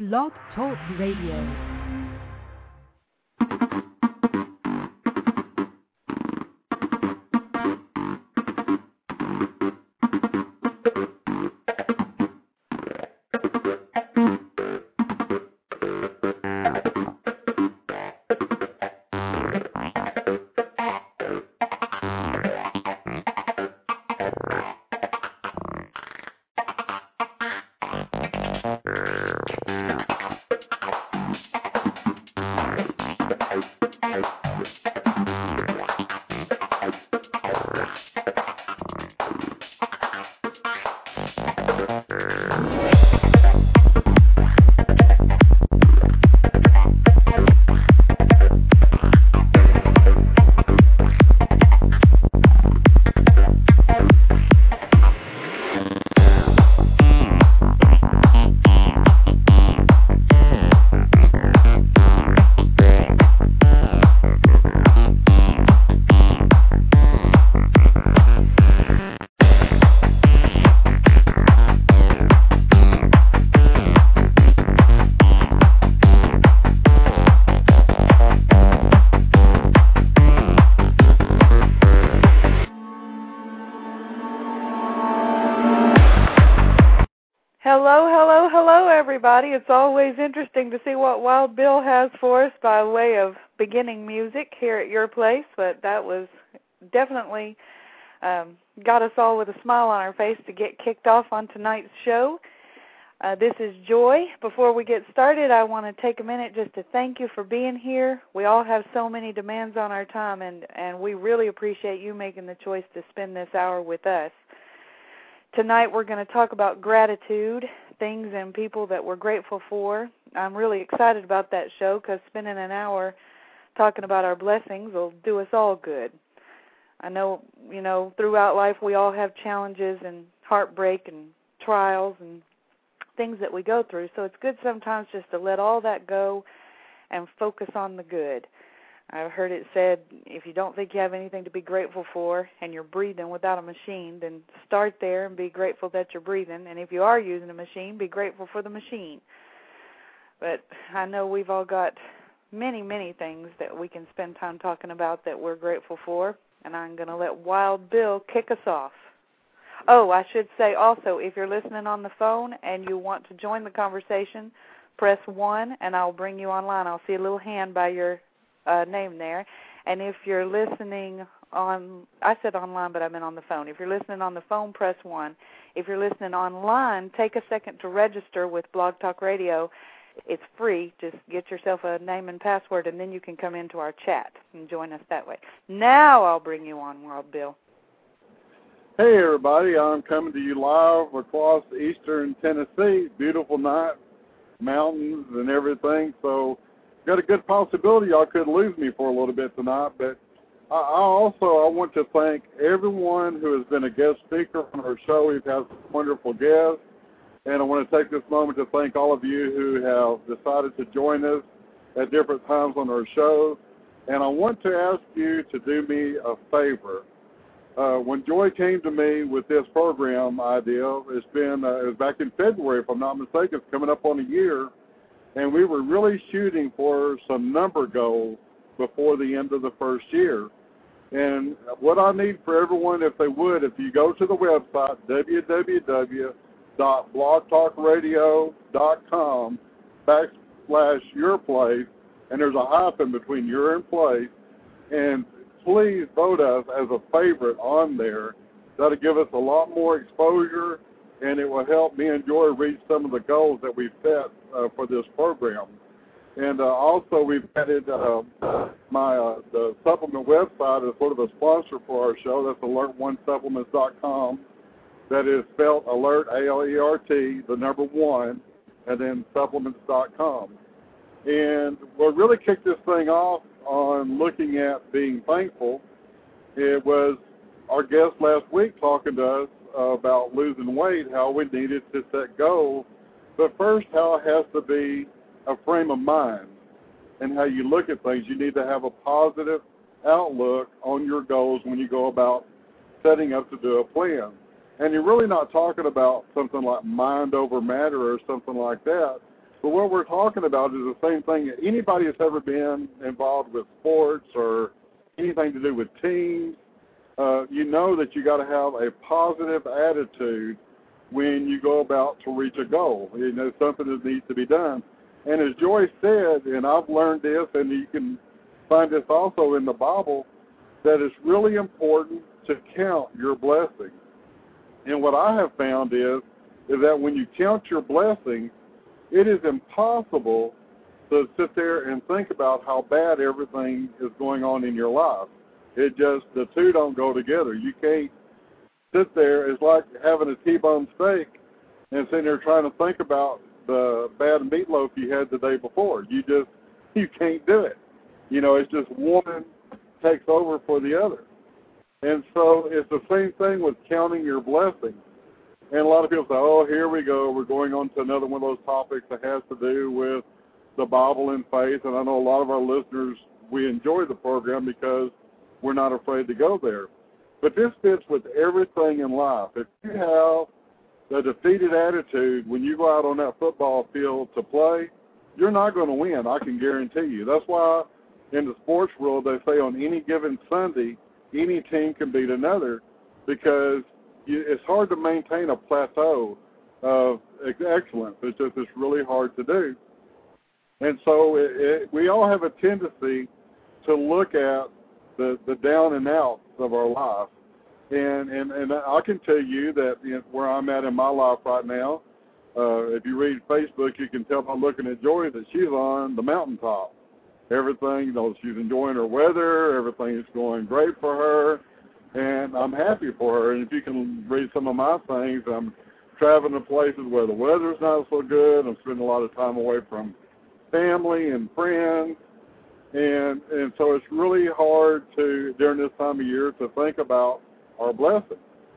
Blog Talk Radio. Everybody. It's always interesting to see what Wild Bill has for us by way of beginning music here at your place, but that was definitely got us all with a smile on our face to get kicked off on tonight's show. This is Joy. Before we get started, I want to take a minute just to thank you for being here. We all have so many demands on our time, and we really appreciate you making the choice to spend this hour with us. Tonight we're going to talk about gratitude, things and people that we're grateful for. I'm really excited about that show because spending an hour talking about our blessings will do us all good. I know, throughout life we all have challenges and heartbreak and trials and things that we go through, so it's good sometimes just to let all that go and focus on the good. I've heard it said, if you don't think you have anything to be grateful for and you're breathing without a machine, then start there and be grateful that you're breathing. And if you are using a machine, be grateful for the machine. But I know we've all got many, many things that we can spend time talking about that we're grateful for, and I'm going to let Wild Bill kick us off. Oh, I should say also, if you're listening on the phone and you want to join the conversation, press 1 and I'll bring you online. I'll see a little hand by your name there. And if you're listening on, I said online, but I meant on the phone. If you're listening on the phone, press 1. If you're listening online, take a second to register with Blog Talk Radio. It's free. Just get yourself a name and password, and then you can come into our chat and join us that way. Now I'll bring you on, Wild Bill. Hey, everybody. I'm coming to you live across eastern Tennessee. Beautiful night, mountains and everything, so got a good possibility y'all could lose me for a little bit tonight, but I want to thank everyone who has been a guest speaker on our show. We've had some wonderful guests, and I want to take this moment to thank all of you who have decided to join us at different times on our show. And I want to ask you to do me a favor. When Joy came to me with this program idea, it was back in February, if I'm not mistaken. It's coming up on a year. And we were really shooting for some number goals before the end of the first year. And what I need for everyone, if they would, if you go to the website, www.blogtalkradio.com/yourplace, and there's a hyphen between your and place, and please vote us as a favorite on there. That'll give us a lot more exposure, and it will help me and Joy reach some of the goals that we've set for this program. And also we've added the supplement website as sort of a sponsor for our show. That's alert1supplements.com. That is spelled alert, ALERT, the number 1, and then supplements.com. And what really kicked this thing off on looking at being thankful, it was our guest last week talking to us about losing weight, how we needed to set goals, but first how it has to be a frame of mind and how you look at things. You need to have a positive outlook on your goals when you go about setting up to do a plan. And you're really not talking about something like mind over matter or something like that. But what we're talking about is the same thing. Anybody that's ever been involved with sports or anything to do with teams, you know that you got to have a positive attitude when you go about to reach a goal. You know, something that needs to be done. And as Joy said, and I've learned this, and you can find this also in the Bible, that it's really important to count your blessings. And what I have found is that when you count your blessings, it is impossible to sit there and think about how bad everything is going on in your life. It just, the two don't go together. You can't sit there. It's like having a T-bone steak and sitting there trying to think about the bad meatloaf you had the day before. You can't do it. You know, it's just one takes over for the other. And so it's the same thing with counting your blessings. And a lot of people say, oh, here we go. We're going on to another one of those topics that has to do with the Bible and faith. And I know a lot of our listeners, we enjoy the program because we're not afraid to go there. But this fits with everything in life. If you have a defeated attitude when you go out on that football field to play, you're not going to win, I can guarantee you. That's why in the sports world they say on any given Sunday, any team can beat another, because it's hard to maintain a plateau of excellence. It's really hard to do. And so we all have a tendency to look at the down and outs of our life. And I can tell you that where I'm at in my life right now, if you read Facebook, you can tell by looking at Joy that she's on the mountaintop. Everything, you know, she's enjoying her weather. Everything is going great for her. And I'm happy for her. And if you can read some of my things, I'm traveling to places where the weather's not so good. I'm spending a lot of time away from family and friends. And so it's really hard to, during this time of year, to think about our blessings.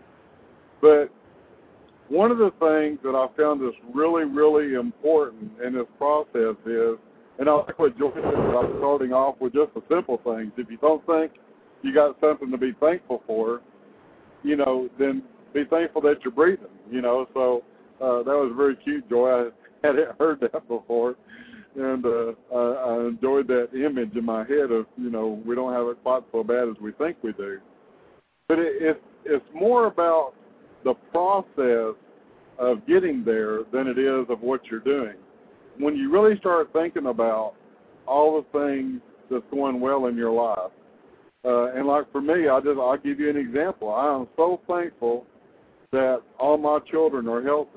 But one of the things that I found is really, really important in this process is, and I like what Joy said about starting off with just the simple things. If you don't think you got something to be thankful for, you know, then be thankful that you're breathing, you know. So that was very cute, Joy. I hadn't heard that before. And I enjoyed that image in my head of, you know, we don't have it quite so bad as we think we do. But it's more about the process of getting there than it is of what you're doing. When you really start thinking about all the things that's going well in your life, and like for me, I'll give you an example. I am so thankful that all my children are healthy.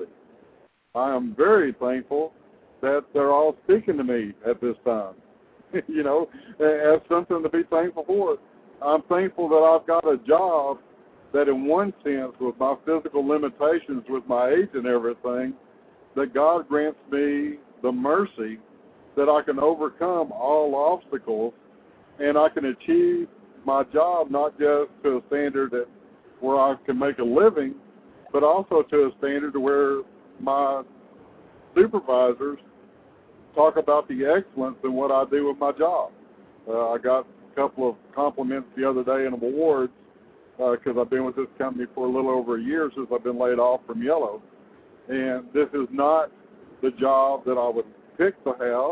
I am very thankful that they're all speaking to me at this time. You know, as something to be thankful for. I'm thankful that I've got a job that in one sense, with my physical limitations, with my age and everything, that God grants me the mercy that I can overcome all obstacles and I can achieve my job not just to a standard that where I can make a living, but also to a standard where my supervisors talk about the excellence in what I do with my job. I got a couple of compliments the other day in awards because I've been with this company for a little over a year since I've been laid off from Yellow. And this is not the job that I would pick to have,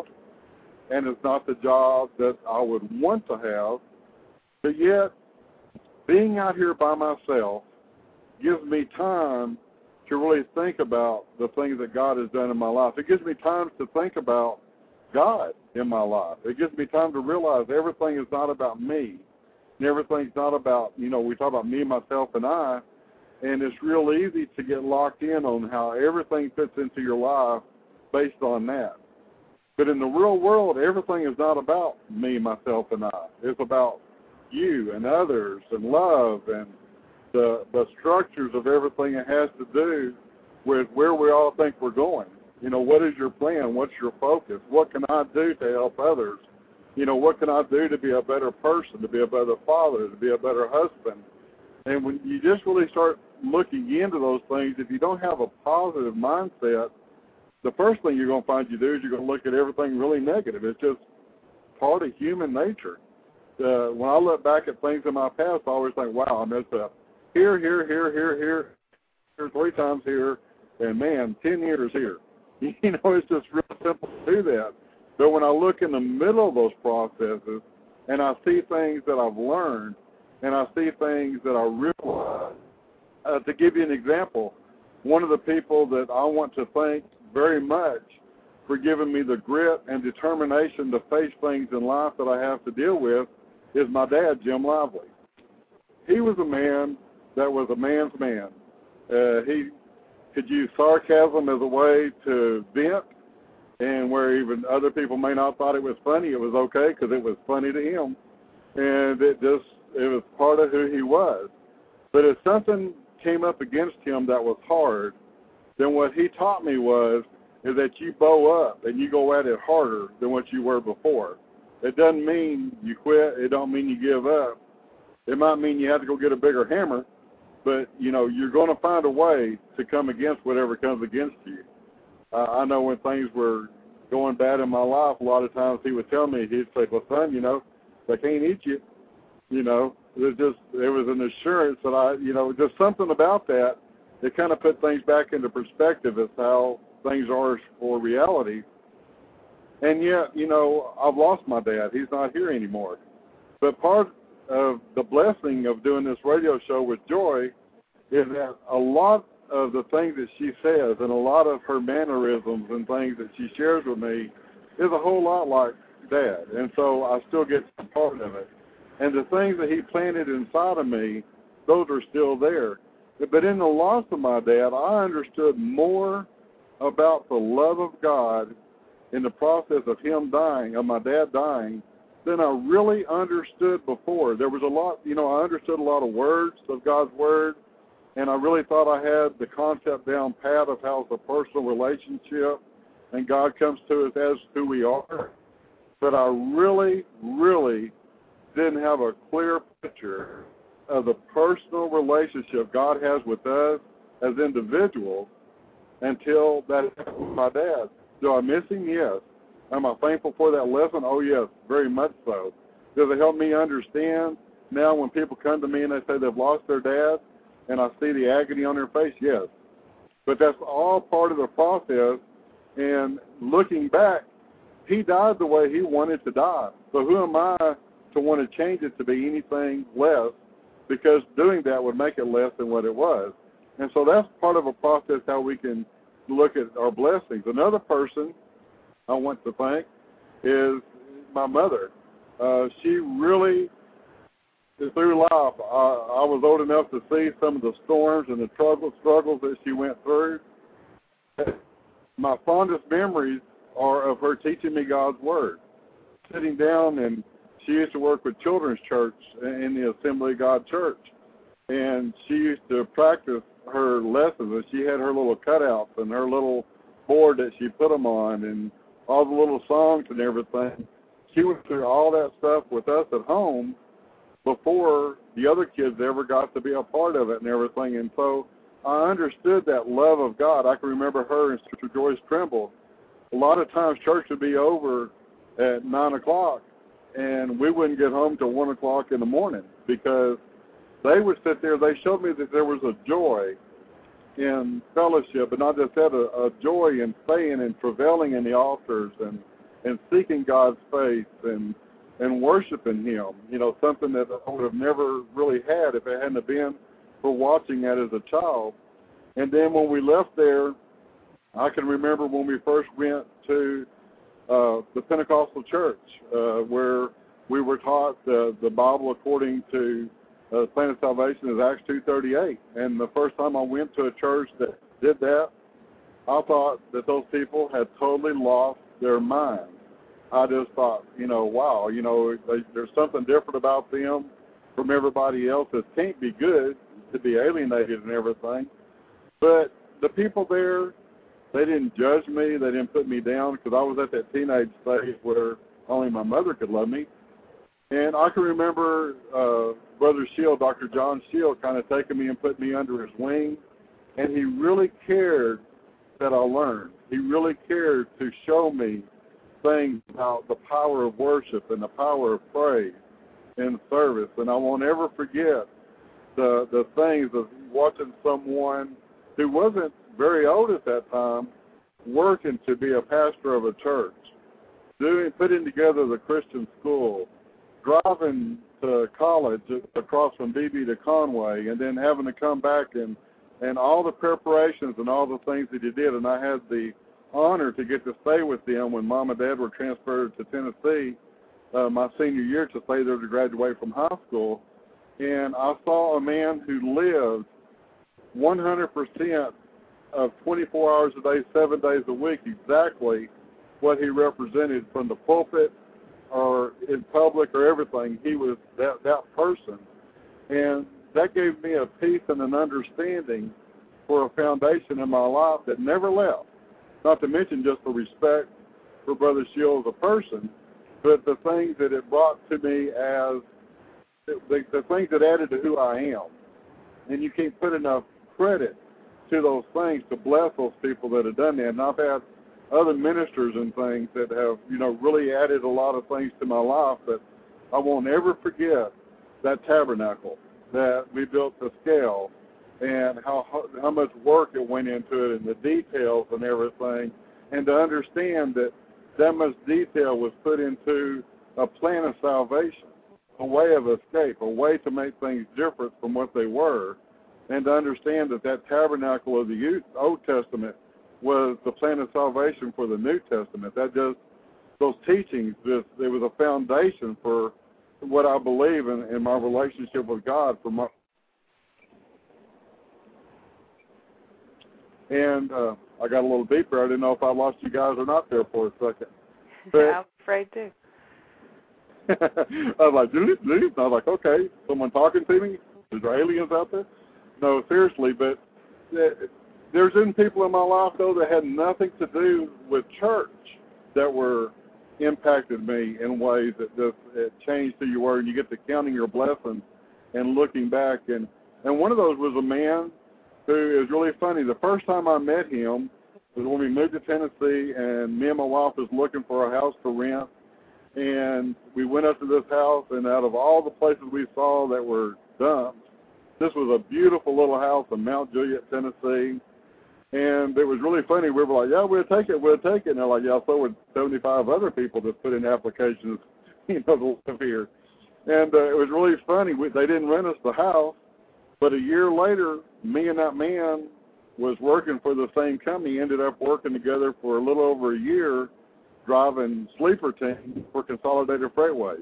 and it's not the job that I would want to have, but yet being out here by myself gives me time to really think about the things that God has done in my life. It gives me time to think about God in my life. It gives me time to realize everything is not about me. And everything's not about, you know, we talk about me, myself, and I, and it's real easy to get locked in on how everything fits into your life based on that. But in the real world, everything is not about me, myself, and I. It's about you and others and love and the structures of everything it has to do with where we all think we're going. You know, what is your plan? What's your focus? What can I do to help others? You know, what can I do to be a better person, to be a better father, to be a better husband? And when you just really start looking into those things, if you don't have a positive mindset, the first thing you're going to find you do is you're going to look at everything really negative. It's just part of human nature. When I look back at things in my past, I always think, wow, I messed up. Here, 3 times here, and man, 10 years here. You know, it's just real simple to do that. But when I look in the middle of those processes and I see things that I've learned and I see things that I realize, to give you an example, one of the people that I want to thank very much for giving me the grit and determination to face things in life that I have to deal with is my dad, Jim Lively. He was a man that was a man's man. He could use sarcasm as a way to vent, and where even other people may not thought it was funny, it was okay because it was funny to him, and it was part of who he was. But if something came up against him that was hard, then what he taught me is that you bow up and you go at it harder than what you were before. It doesn't mean you quit. It don't mean you give up. It might mean you have to go get a bigger hammer, but, you know, you're going to find a way to come against whatever comes against you. I know when things were going bad in my life, a lot of times he would tell me, he'd say, well, son, you know, they can't eat you. You know, it was an assurance that just something about that kind of put things back into perspective as how things are for reality. And yet, you know, I've lost my dad. He's not here anymore. But part of the blessing of doing this radio show with Joy is that a lot of the things that she says and a lot of her mannerisms and things that she shares with me is a whole lot like Dad. And so I still get some part of it. And the things that he planted inside of me, those are still there. But in the loss of my dad, I understood more about the love of God in the process of him dying, of my dad dying, than I really understood before. There was a lot, you know, I understood a lot of words of God's Word, and I really thought I had the concept down pat of how it's a personal relationship, and God comes to us as who we are. But I really, really didn't have a clear picture of the personal relationship God has with us as individuals until that happened with my dad. Do I miss him? Yes. Am I thankful for that lesson? Oh, yes, very much so. Does it help me understand now when people come to me and they say they've lost their dad and I see the agony on their face? Yes. But that's all part of the process. And looking back, he died the way he wanted to die. So who am I to want to change it to be anything less? Because doing that would make it less than what it was. And so that's part of a process how we can look at our blessings. Another person I want to thank is my mother. She really, through life, I was old enough to see some of the storms and the struggles that she went through. My fondest memories are of her teaching me God's Word. Sitting down, and she used to work with Children's Church in the Assembly of God Church. And she used to practice her lessons, and she had her little cutouts and her little board that she put them on and all the little songs and everything. She went through all that stuff with us at home before the other kids ever got to be a part of it and everything. And so I understood that love of God. I can remember her and Sister Joyce Trimble. A lot of times church would be over at 9 o'clock, and we wouldn't get home till 1 o'clock in the morning because they would sit there. They showed me that there was a joy in fellowship, but not just that, a joy in staying and prevailing in the altars and seeking God's face and worshiping Him. You know, something that I would have never really had if it hadn't been for watching that as a child. And then when we left there, I can remember when we first went to the Pentecostal church where we were taught the Bible according to Plan of Salvation is Acts 2:38. And the first time I went to a church that did that, I thought that those people had totally lost their minds. I just thought, you know, wow, you know, there's something different about them from everybody else that can't be good to be alienated and everything. But the people there, they didn't judge me. They didn't put me down because I was at that teenage stage where only my mother could love me. And I can remember Brother Shield, Dr. John Shield, kind of taking me and putting me under his wing. And he really cared that I learned. He really cared to show me things about the power of worship and the power of praise and service. And I won't ever forget the things of watching someone who wasn't very old at that time working to be a pastor of a church, putting together the Christian school, driving to college across from BB to Conway, and then having to come back and all the preparations and all the things that he did. And I had the honor to get to stay with them when Mom and Dad were transferred to Tennessee my senior year to stay there to graduate from high school. And I saw a man who lived 100% of 24 hours a day, 7 days a week, exactly what he represented from the pulpit or in public or everything. He was that person. And that gave me a peace and an understanding for a foundation in my life that never left. Not to mention just the respect for Brother Shields as a person, but the things that it brought to me as the things that added to who I am. And you can't put enough credit to those things to bless those people that have done that. And I've had other ministers and things that have, really added a lot of things to my life, but I won't ever forget that tabernacle that we built to scale and how much work it went into it and the details and everything, and to understand that much detail was put into a plan of salvation, a way of escape, a way to make things different from what they were, and to understand that tabernacle of the Old Testament was the plan of salvation for the New Testament. Those teachings, it was a foundation for what I believe in my relationship with God. And I got a little deeper. I didn't know if I lost you guys or not there for a second. But I'm afraid to. I was like, and I was like, okay, someone talking to me? Is there aliens out there? No, seriously, but there's been people in my life, though, that had nothing to do with church that were impacted me in ways that just changed who you were, and you get to counting your blessings and looking back. And one of those was a man who is really funny. The first time I met him was when we moved to Tennessee, and me and my wife was looking for a house to rent. And we went up to this house, and out of all the places we saw that were dumps, this was a beautiful little house in Mount Juliet, Tennessee. And it was really funny. We were like, yeah, we'll take it. And they're like, yeah, so would 75 other people that put in applications, to live here. And it was really funny. They didn't rent us the house, but a year later, me and that man was working for the same company, ended up working together for a little over a year, driving sleeper teams for Consolidated Freightways.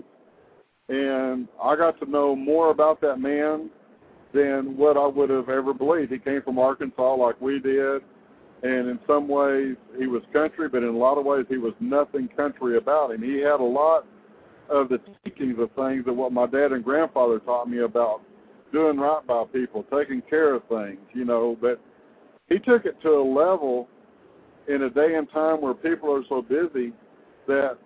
And I got to know more about that man than what I would have ever believed. He came from Arkansas like we did, and in some ways he was country, but in a lot of ways he was nothing country about him. He had a lot of the teachings of things of what my dad and grandfather taught me about doing right by people, taking care of things, but he took it to a level in a day and time where people are so busy that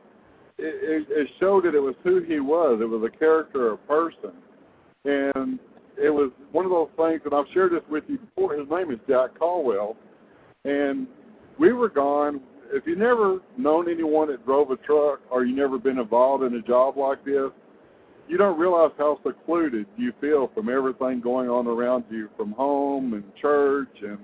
it showed that it was who he was. It was a character, a person. And it was one of those things, and I've shared this with you before. His name is Jack Caldwell. And we were gone. If you've never known anyone that drove a truck or you've never been involved in a job like this, you don't realize how secluded you feel from everything going on around you, from home and church and,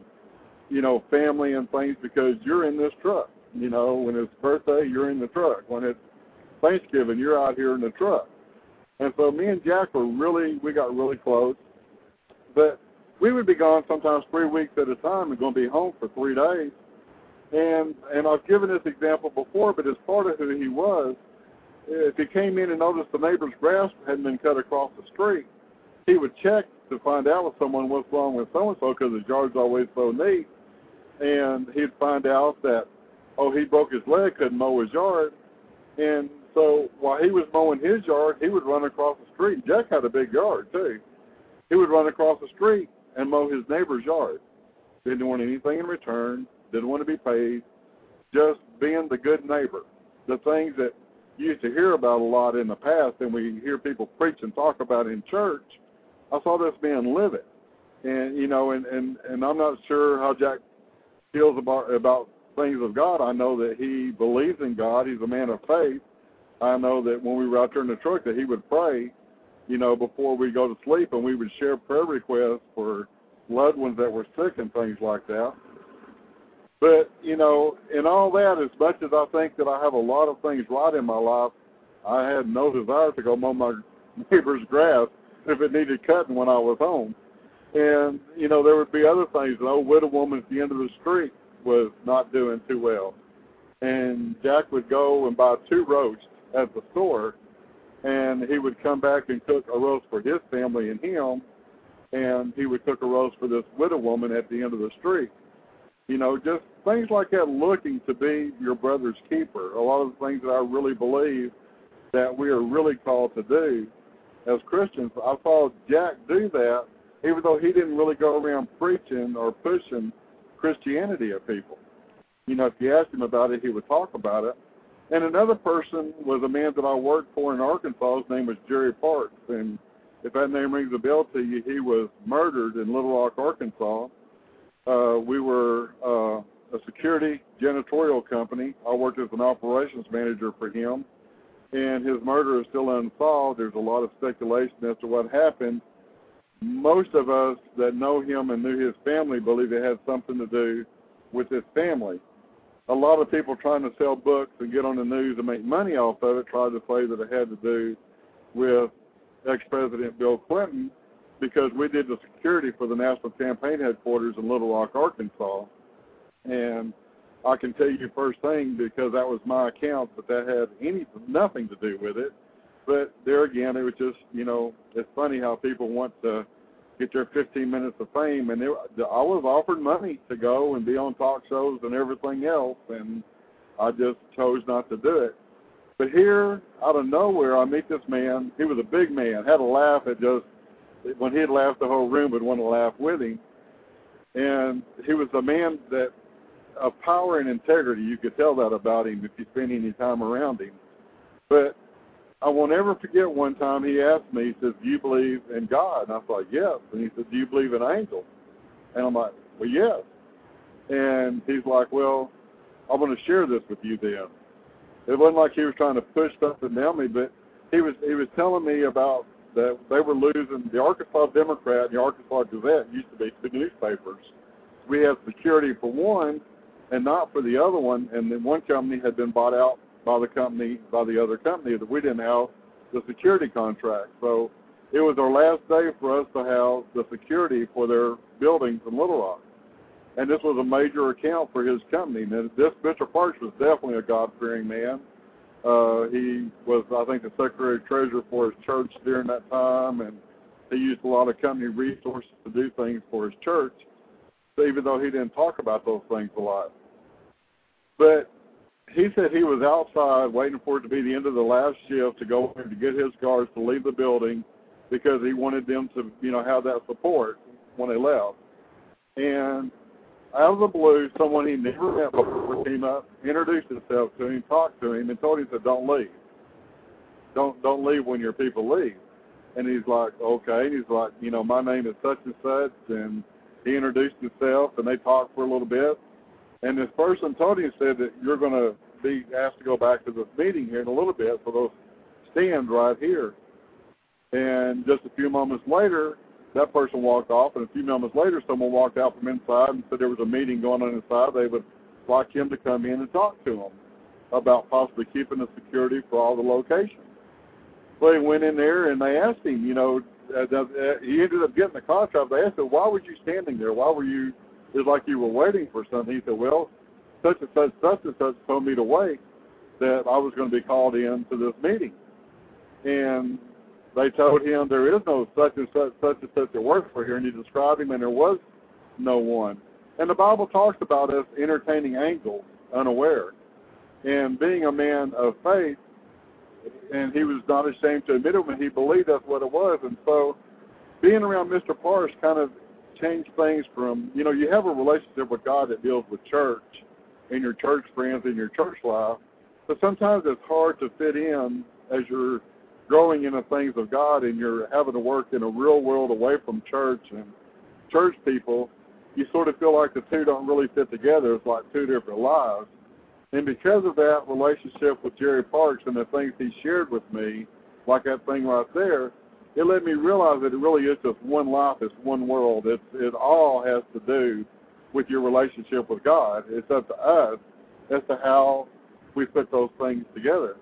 family and things, because you're in this truck. When it's birthday, you're in the truck. When it's Thanksgiving, you're out here in the truck. And so me and Jack we got really close. But we would be gone sometimes 3 weeks at a time and going to be home for 3 days. And I've given this example before, but as part of who he was, if he came in and noticed the neighbor's grass hadn't been cut across the street, he would check to find out with someone what's wrong with so-and-so, because his yard's always so neat. And he'd find out that, he broke his leg, couldn't mow his yard. And so while he was mowing his yard, he would run across the street. Jack had a big yard, too. He would run across the street and mow his neighbor's yard. Didn't want anything in return, didn't want to be paid, just being the good neighbor. The things that you used to hear about a lot in the past, and we hear people preach and talk about in church, I saw this man live it. And, and I'm not sure how Jack feels about things of God. I know that he believes in God. He's a man of faith. I know that when we were out there in the truck that he would pray, before we go to sleep, and we would share prayer requests for loved ones that were sick and things like that. But, you know, in all that, as much as I think that I have a lot of things right in my life, I had no desire to go mow my neighbor's grass if it needed cutting when I was home. And, you know, there would be other things. An old widow woman at the end of the street was not doing too well. And Jack would go and buy 2 roasts at the store, and he would come back and cook a roast for his family and him, and he would cook a roast for this widow woman at the end of the street. You know, just things like that, looking to be your brother's keeper. A lot of the things that I really believe that we are really called to do as Christians. I saw Jack do that, even though he didn't really go around preaching or pushing Christianity at people. You know, if you asked him about it, he would talk about it. And another person was a man that I worked for in Arkansas. His name was Jerry Parks. And if that name rings a bell to you, he was murdered in Little Rock, Arkansas. We were a security janitorial company. I worked as an operations manager for him. And his murder is still unsolved. There's a lot of speculation as to what happened. Most of us that know him and knew his family believe it had something to do with his family. A lot of people trying to sell books and get on the news and make money off of it tried to say that it had to do with ex-President Bill Clinton, because we did the security for the National Campaign Headquarters in Little Rock, Arkansas. And I can tell you first thing, because that was my account, that had nothing to do with it. But there again, it was just, you know, it's funny how people want to get their 15 minutes of fame. And I was offered money to go and be on talk shows and everything else, and I just chose not to do it. But here, out of nowhere, I meet this man. He was a big man, had a laugh at just, when he'd laugh, the whole room would want to laugh with him. And he was a man that, of power and integrity. You could tell that about him if you spent any time around him. But I won't ever forget one time he asked me, he says, "Do you believe in God?" And I was like, "Yes." And he said, "Do you believe in angels?" And I'm like, "Well, yes." And he's like, "Well, I'm going to share this with you then." It wasn't like he was trying to push something down me, but he was telling me about that they were losing. The Arkansas Democrat and the Arkansas Gazette used to be 2 newspapers. We had security for one and not for the other one, and then one company had been bought out by the other company, that we didn't have the security contract. So it was our last day for us to have the security for their buildings in Little Rock. And this was a major account for his company. And this Mr. Parks was definitely a God-fearing man. He was, I think, the Secretary of Treasury for his church during that time, and he used a lot of company resources to do things for his church, even though he didn't talk about those things a lot. But he said he was outside waiting for it to be the end of the last shift to go in to get his guards to leave the building, because he wanted them to, you know, have that support when they left. And out of the blue, someone he never met before came up, introduced himself to him, talked to him, and told him, said, "Don't leave. Don't leave when your people leave." And he's like, "Okay." And he's like, "You know, my name is such and such," and he introduced himself, and they talked for a little bit. And this person told him, said that you're going to be asked to go back to this meeting here in a little bit for those stands right here. And just a few moments later, that person walked off, and a few moments later, someone walked out from inside and said there was a meeting going on inside. They would like him to come in and talk to them about possibly keeping the security for all the locations. So he went in there, and they asked him, you know, he ended up getting the contract. They asked him, "Why were you standing there? Why were you?" It was like you were waiting for something. He said, "Well, such and such told me to wait, that I was going to be called in to this meeting." And they told him there is no such and such that works for here, and he described him, and there was no one. And the Bible talks about us entertaining angels unaware. And being a man of faith, and he was not ashamed to admit it when he believed that's what it was. And so being around Mr. Parks kind of changed things from, you know, you have a relationship with God that deals with church and your church friends and your church life, but sometimes it's hard to fit in as you're growing in the things of God and you're having to work in a real world away from church and church people. You sort of feel like the two don't really fit together. It's like 2 different lives. And because of that relationship with Jerry Parks and the things he shared with me, like that thing right there, it let me realize that it really is just one life, it's one world. It all has to do with your relationship with God. It's up to us as to how we put those things together.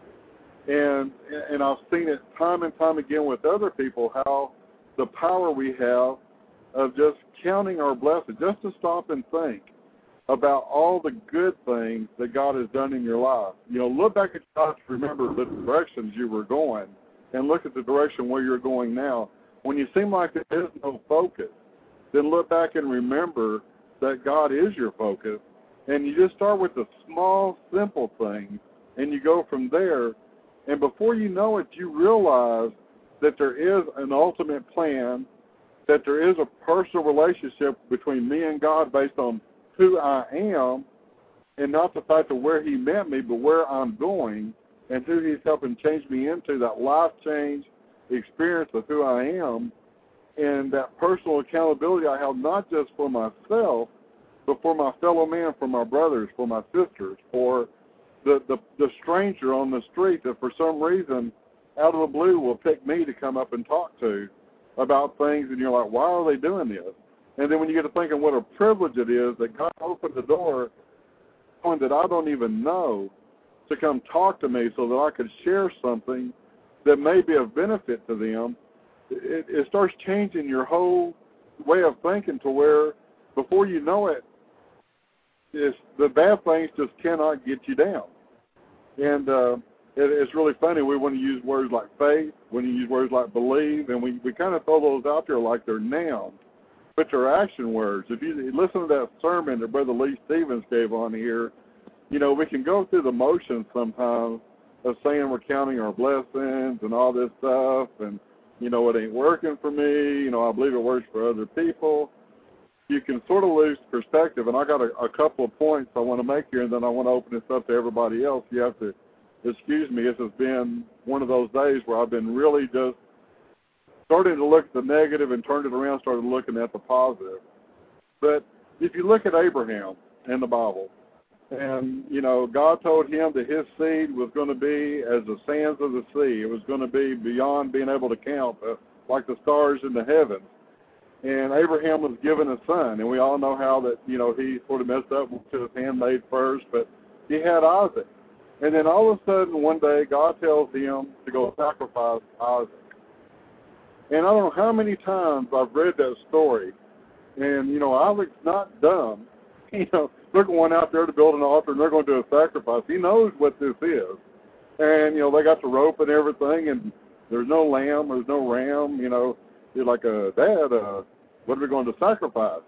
And I've seen it time and time again with other people, how the power we have of just counting our blessings, just to stop and think about all the good things that God has done in your life. You know, look back at your life, remember the directions you were going, and look at the direction where you're going now. When you seem like there is no focus, then look back and remember that God is your focus, and you just start with the small, simple things, and you go from there, and before you know it, you realize that there is an ultimate plan, that there is a personal relationship between me and God based on who I am, and not the fact of where he met me, but where I'm going and who he's helping change me into, that life change experience of who I am, and that personal accountability I have not just for myself, but for my fellow man, for my brothers, for my sisters, for the stranger on the street that for some reason out of the blue will pick me to come up and talk to about things, and you're like, why are they doing this? And then when you get to thinking what a privilege it is that God opened the door, someone that I don't even know, to come talk to me so that I could share something that may be of benefit to them, it starts changing your whole way of thinking to where before you know it, the bad things just cannot get you down. And it's really funny. We want to use words like faith, we want to use words like believe, and we kind of throw those out there like they're nouns, but they're action words. If you listen to that sermon that Brother Lee Stevens gave on here, you know, we can go through the motions sometimes of saying we're counting our blessings and all this stuff, and, you know, it ain't working for me, you know, I believe it works for other people. You can sort of lose perspective, and I got a couple of points I want to make here, and then I want to open this up to everybody else. You have to excuse me. This has been one of those days where I've been really just starting to look at the negative and turned it around, started looking at the positive. But if you look at Abraham in the Bible, and, you know, God told him that his seed was going to be as the sands of the sea. It was going to be beyond being able to count, like the stars in the heavens. And Abraham was given a son, and we all know how that, you know, he sort of messed up to his handmaid first, but he had Isaac. And then all of a sudden, one day, God tells him to go sacrifice Isaac. And I don't know how many times I've read that story, and, you know, Isaac's not dumb. You know, they're going out there to build an altar, and they're going to do a sacrifice. He knows what this is. And, you know, they got the rope and everything, and there's no lamb, there's no ram, you know. You're like, Dad, what are we going to sacrifice?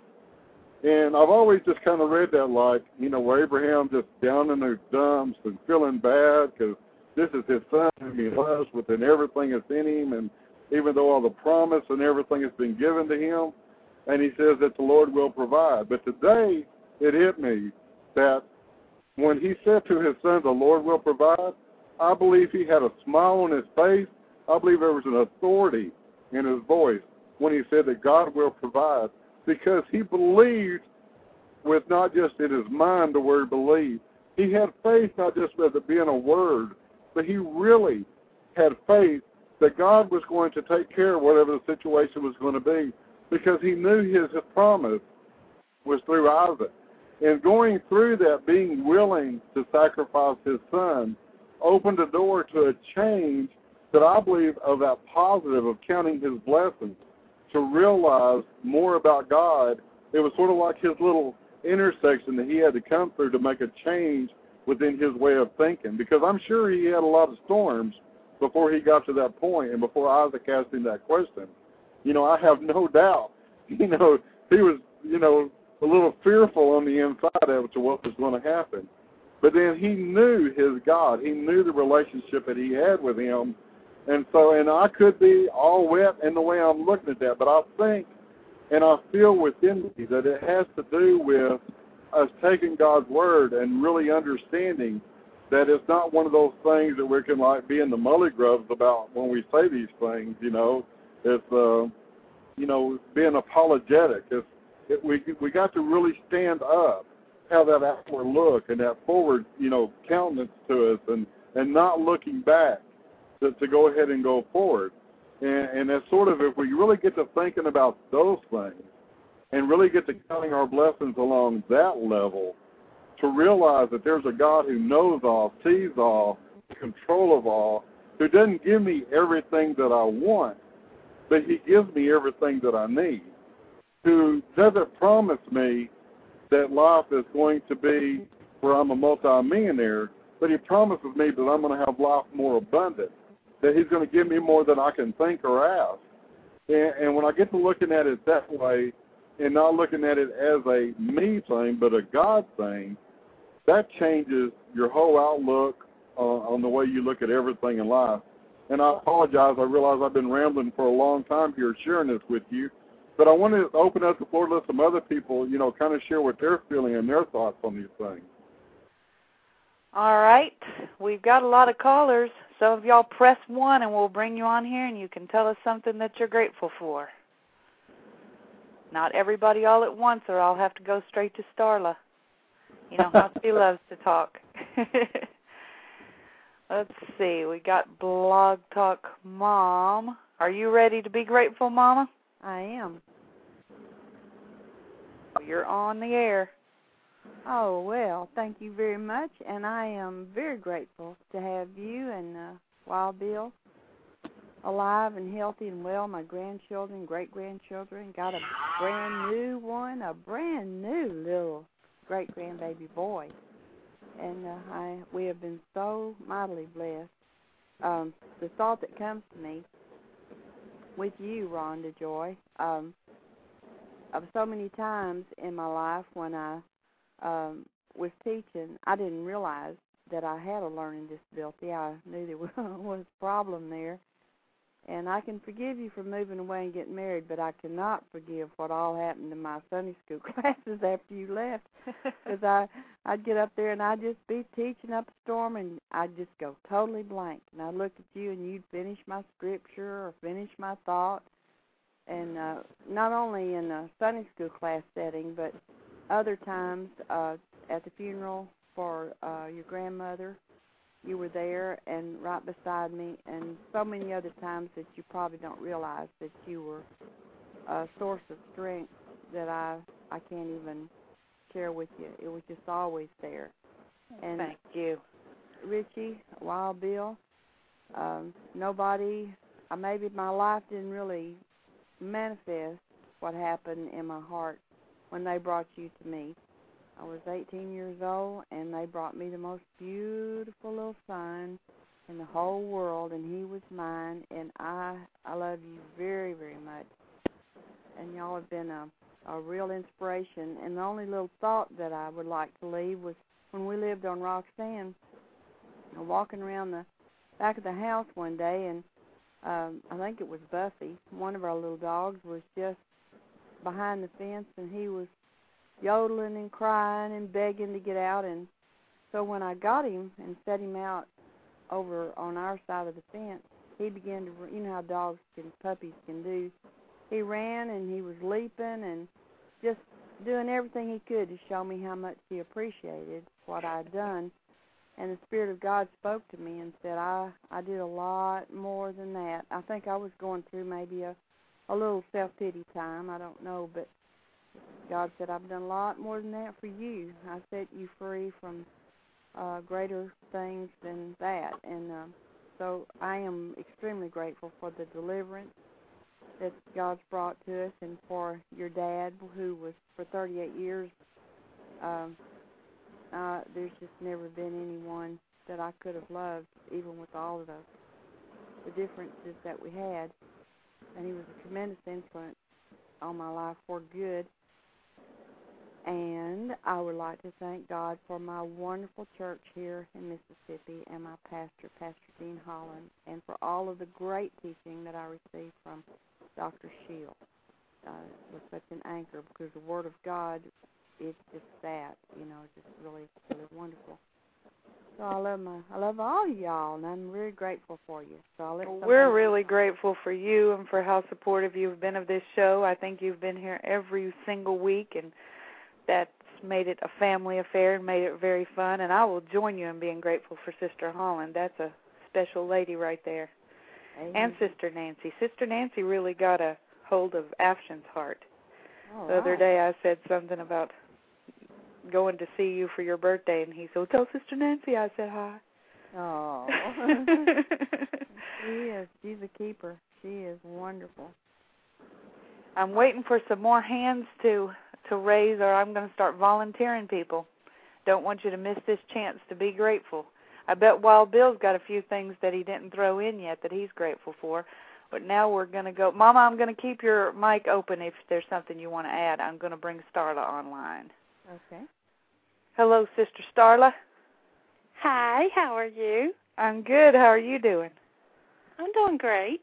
And I've always just kind of read that like, you know, where Abraham just down in the dumps and feeling bad because this is his son whom he loves within everything that's in him, and even though all the promise and everything has been given to him, and he says that the Lord will provide. But today it hit me that when he said to his son, the Lord will provide, I believe he had a smile on his face. I believe there was an authority in his voice when he said that God will provide, because he believed with not just in his mind the word believe. He had faith not just with it being a word, but he really had faith that God was going to take care of whatever the situation was going to be, because he knew his promise was through Isaac. And going through that, being willing to sacrifice his son, opened the door to a change that I believe of that positive of counting his blessings, to realize more about God. It was sort of like his little intersection that he had to come through to make a change within his way of thinking, because I'm sure he had a lot of storms before he got to that point and before Isaac asked him that question. You know, I have no doubt, you know, he was, you know, a little fearful on the inside as to what was going to happen. But then he knew his God. He knew the relationship that he had with him. And so, and I could be all wet in the way I'm looking at that, but I think and I feel within me that it has to do with us taking God's word and really understanding that it's not one of those things that we can like be in the mully grubs about when we say these things, you know. It's, you know, being apologetic. We got to really stand up, have that outward look and that forward, you know, countenance to us, and not looking back to go ahead and go forward. And that's sort of, if we really get to thinking about those things, and really get to counting our blessings along that level, to realize that there's a God who knows all, sees all, in control of all, who doesn't give me everything that I want, but he gives me everything that I need, who doesn't promise me that life is going to be where I'm a multi-millionaire, but he promises me that I'm going to have life more abundant, that he's going to give me more than I can think or ask. And when I get to looking at it that way and not looking at it as a me thing but a God thing, that changes your whole outlook on the way you look at everything in life. And I apologize. I realize I've been rambling for a long time here sharing this with you. But I want to open up the floor to let some other people, kind of share what they're feeling and their thoughts on these things. All right. We've got a lot of callers. Some of y'all press 1 and we'll bring you on here and you can tell us something that you're grateful for. Not everybody all at once or I'll have to go straight to Starla. You know how she loves to talk. Let's see. We got Blog Talk Mom. Are you ready to be grateful, Mama? I am. You're on the air. Oh, well, thank you very much, and I am very grateful to have you and Wild Bill alive and healthy and well, my grandchildren, great-grandchildren. Got a brand new one, a brand new little great-grandbaby boy, and we have been so mightily blessed. The thought that comes to me with you, Rhonda Joy, of so many times in my life when I was teaching, I didn't realize that I had a learning disability. I knew there was a problem there. And I can forgive you for moving away and getting married, but I cannot forgive what all happened in my Sunday school classes after you left. Because I'd get up there and I'd just be teaching up a storm and I'd just go totally blank. And I'd look at you and you'd finish my scripture or finish my thought. And not only in a Sunday school class setting, but other times at the funeral for your grandmother, you were there and right beside me, and so many other times that you probably don't realize that you were a source of strength that I can't even share with you. It was just always there. And thank you. Richie, Wild Bill, nobody, maybe my life didn't really manifest what happened in my heart when they brought you to me. I was 18 years old, and they brought me the most beautiful little son in the whole world, and he was mine, and I love you very, very much. And y'all have been a real inspiration. And the only little thought that I would like to leave was when we lived on Roxanne, walking around the back of the house one day, and I think it was Buffy, one of our little dogs, was just behind the fence, and he was yodeling and crying and begging to get out. And so when I got him and set him out over on our side of the fence, he began to, you know how dogs and puppies can do. He ran and he was leaping and just doing everything he could to show me how much he appreciated what I'd done. And the Spirit of God spoke to me and said, I did a lot more than that. I think I was going through maybe a little self-pity time. I don't know, but God said, I've done a lot more than that for you. I set you free from greater things than that. And so I am extremely grateful for the deliverance that God's brought to us, and for your dad, who was for 38 years. There's just never been anyone that I could have loved, even with all of the differences that we had. And he was a tremendous influence on my life for good. And I would like to thank God for my wonderful church here in Mississippi and my pastor, Pastor Dean Holland, and for all of the great teaching that I received from Dr. Shield. It was such an anchor, because the Word of God is just that, just really, really wonderful. So I love all of y'all, and I'm very grateful for you. So we're really grateful for you and for how supportive you've been of this show. I think you've been here every single week, and that's made it a family affair and made it very fun. And I will join you in being grateful for Sister Holland. That's a special lady right there. Amen. And Sister Nancy. Sister Nancy really got a hold of Afshin's heart. The other day I said something about going to see you for your birthday, and he said, tell Sister Nancy I said hi. Oh. She is. She's a keeper. She is wonderful. I'm waiting for some more hands to raise, or I'm going to start volunteering people. Don't want you to miss this chance to be grateful. I bet Wild Bill's got a few things that he didn't throw in yet that he's grateful for. But now we're going to go. Mama, I'm going to keep your mic open if there's something you want to add. I'm going to bring Starla online. Okay. Hello, Sister Starla. Hi, how are you? I'm good. How are you doing? I'm doing great.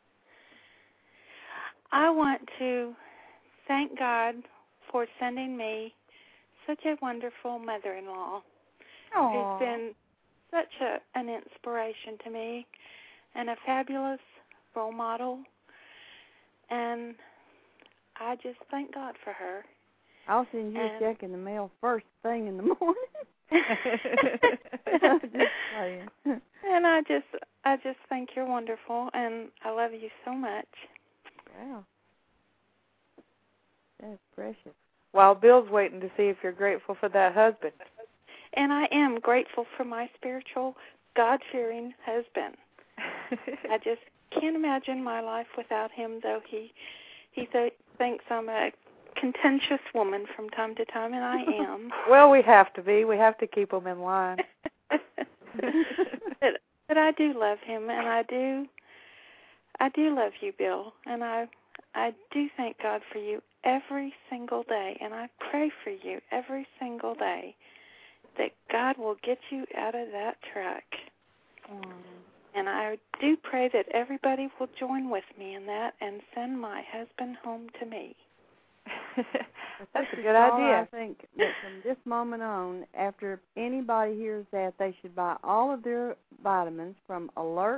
I want to thank God for sending me such a wonderful mother-in-law who's been such an inspiration to me and a fabulous role model, and I just thank God for her. I'll send you a check in the mail first thing in the morning. Just playing. And I just think you're wonderful, and I love you so much. Wow. That's precious. While Bill's waiting to see if you're grateful for that husband. And I am grateful for my spiritual, God-fearing husband. I just can't imagine my life without him, though he thinks I'm a contentious woman from time to time, and I am. Well, we have to be. We have to keep him in line. But I do love him, and I do love you, Bill, and I do thank God for you every single day, and I pray for you every single day that God will get you out of that truck. And I do pray that everybody will join with me in that and send my husband home to me. That's a good idea. I think that from this moment on, after anybody hears that, they should buy all of their vitamins from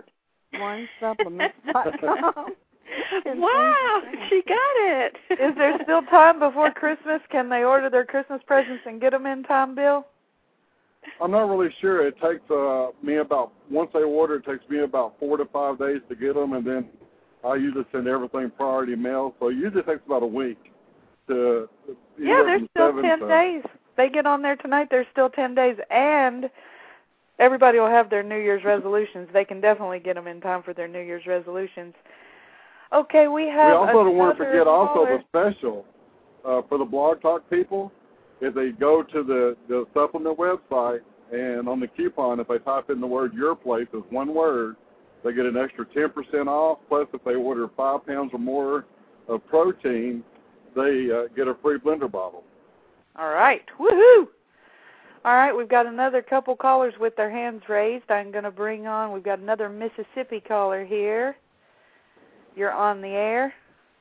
AlertOneSupplements.com. Wow, she got it. Is there still time before Christmas? Can they order their Christmas presents and get them in time, Bill? I'm not really sure. It takes me about, once they order, it takes me about 4 to 5 days to get them, and then I usually send everything priority mail. So it usually takes about a week. Yeah, there's still 10 days. They get on there tonight, there's still 10 days, and everybody will have their New Year's resolutions. They can definitely get them in time for their New Year's resolutions. Okay, we also don't want to forget also the special for the Blog Talk people. If they go to the supplement website, and on the coupon, if they type in the word Your Place as one word, they get an extra 10% off. Plus, if they order 5 pounds or more of protein, they get a free blender bottle. All right. Woohoo! All right, we've got another couple callers with their hands raised. I'm going to bring on, we've got another Mississippi caller here. You're on the air.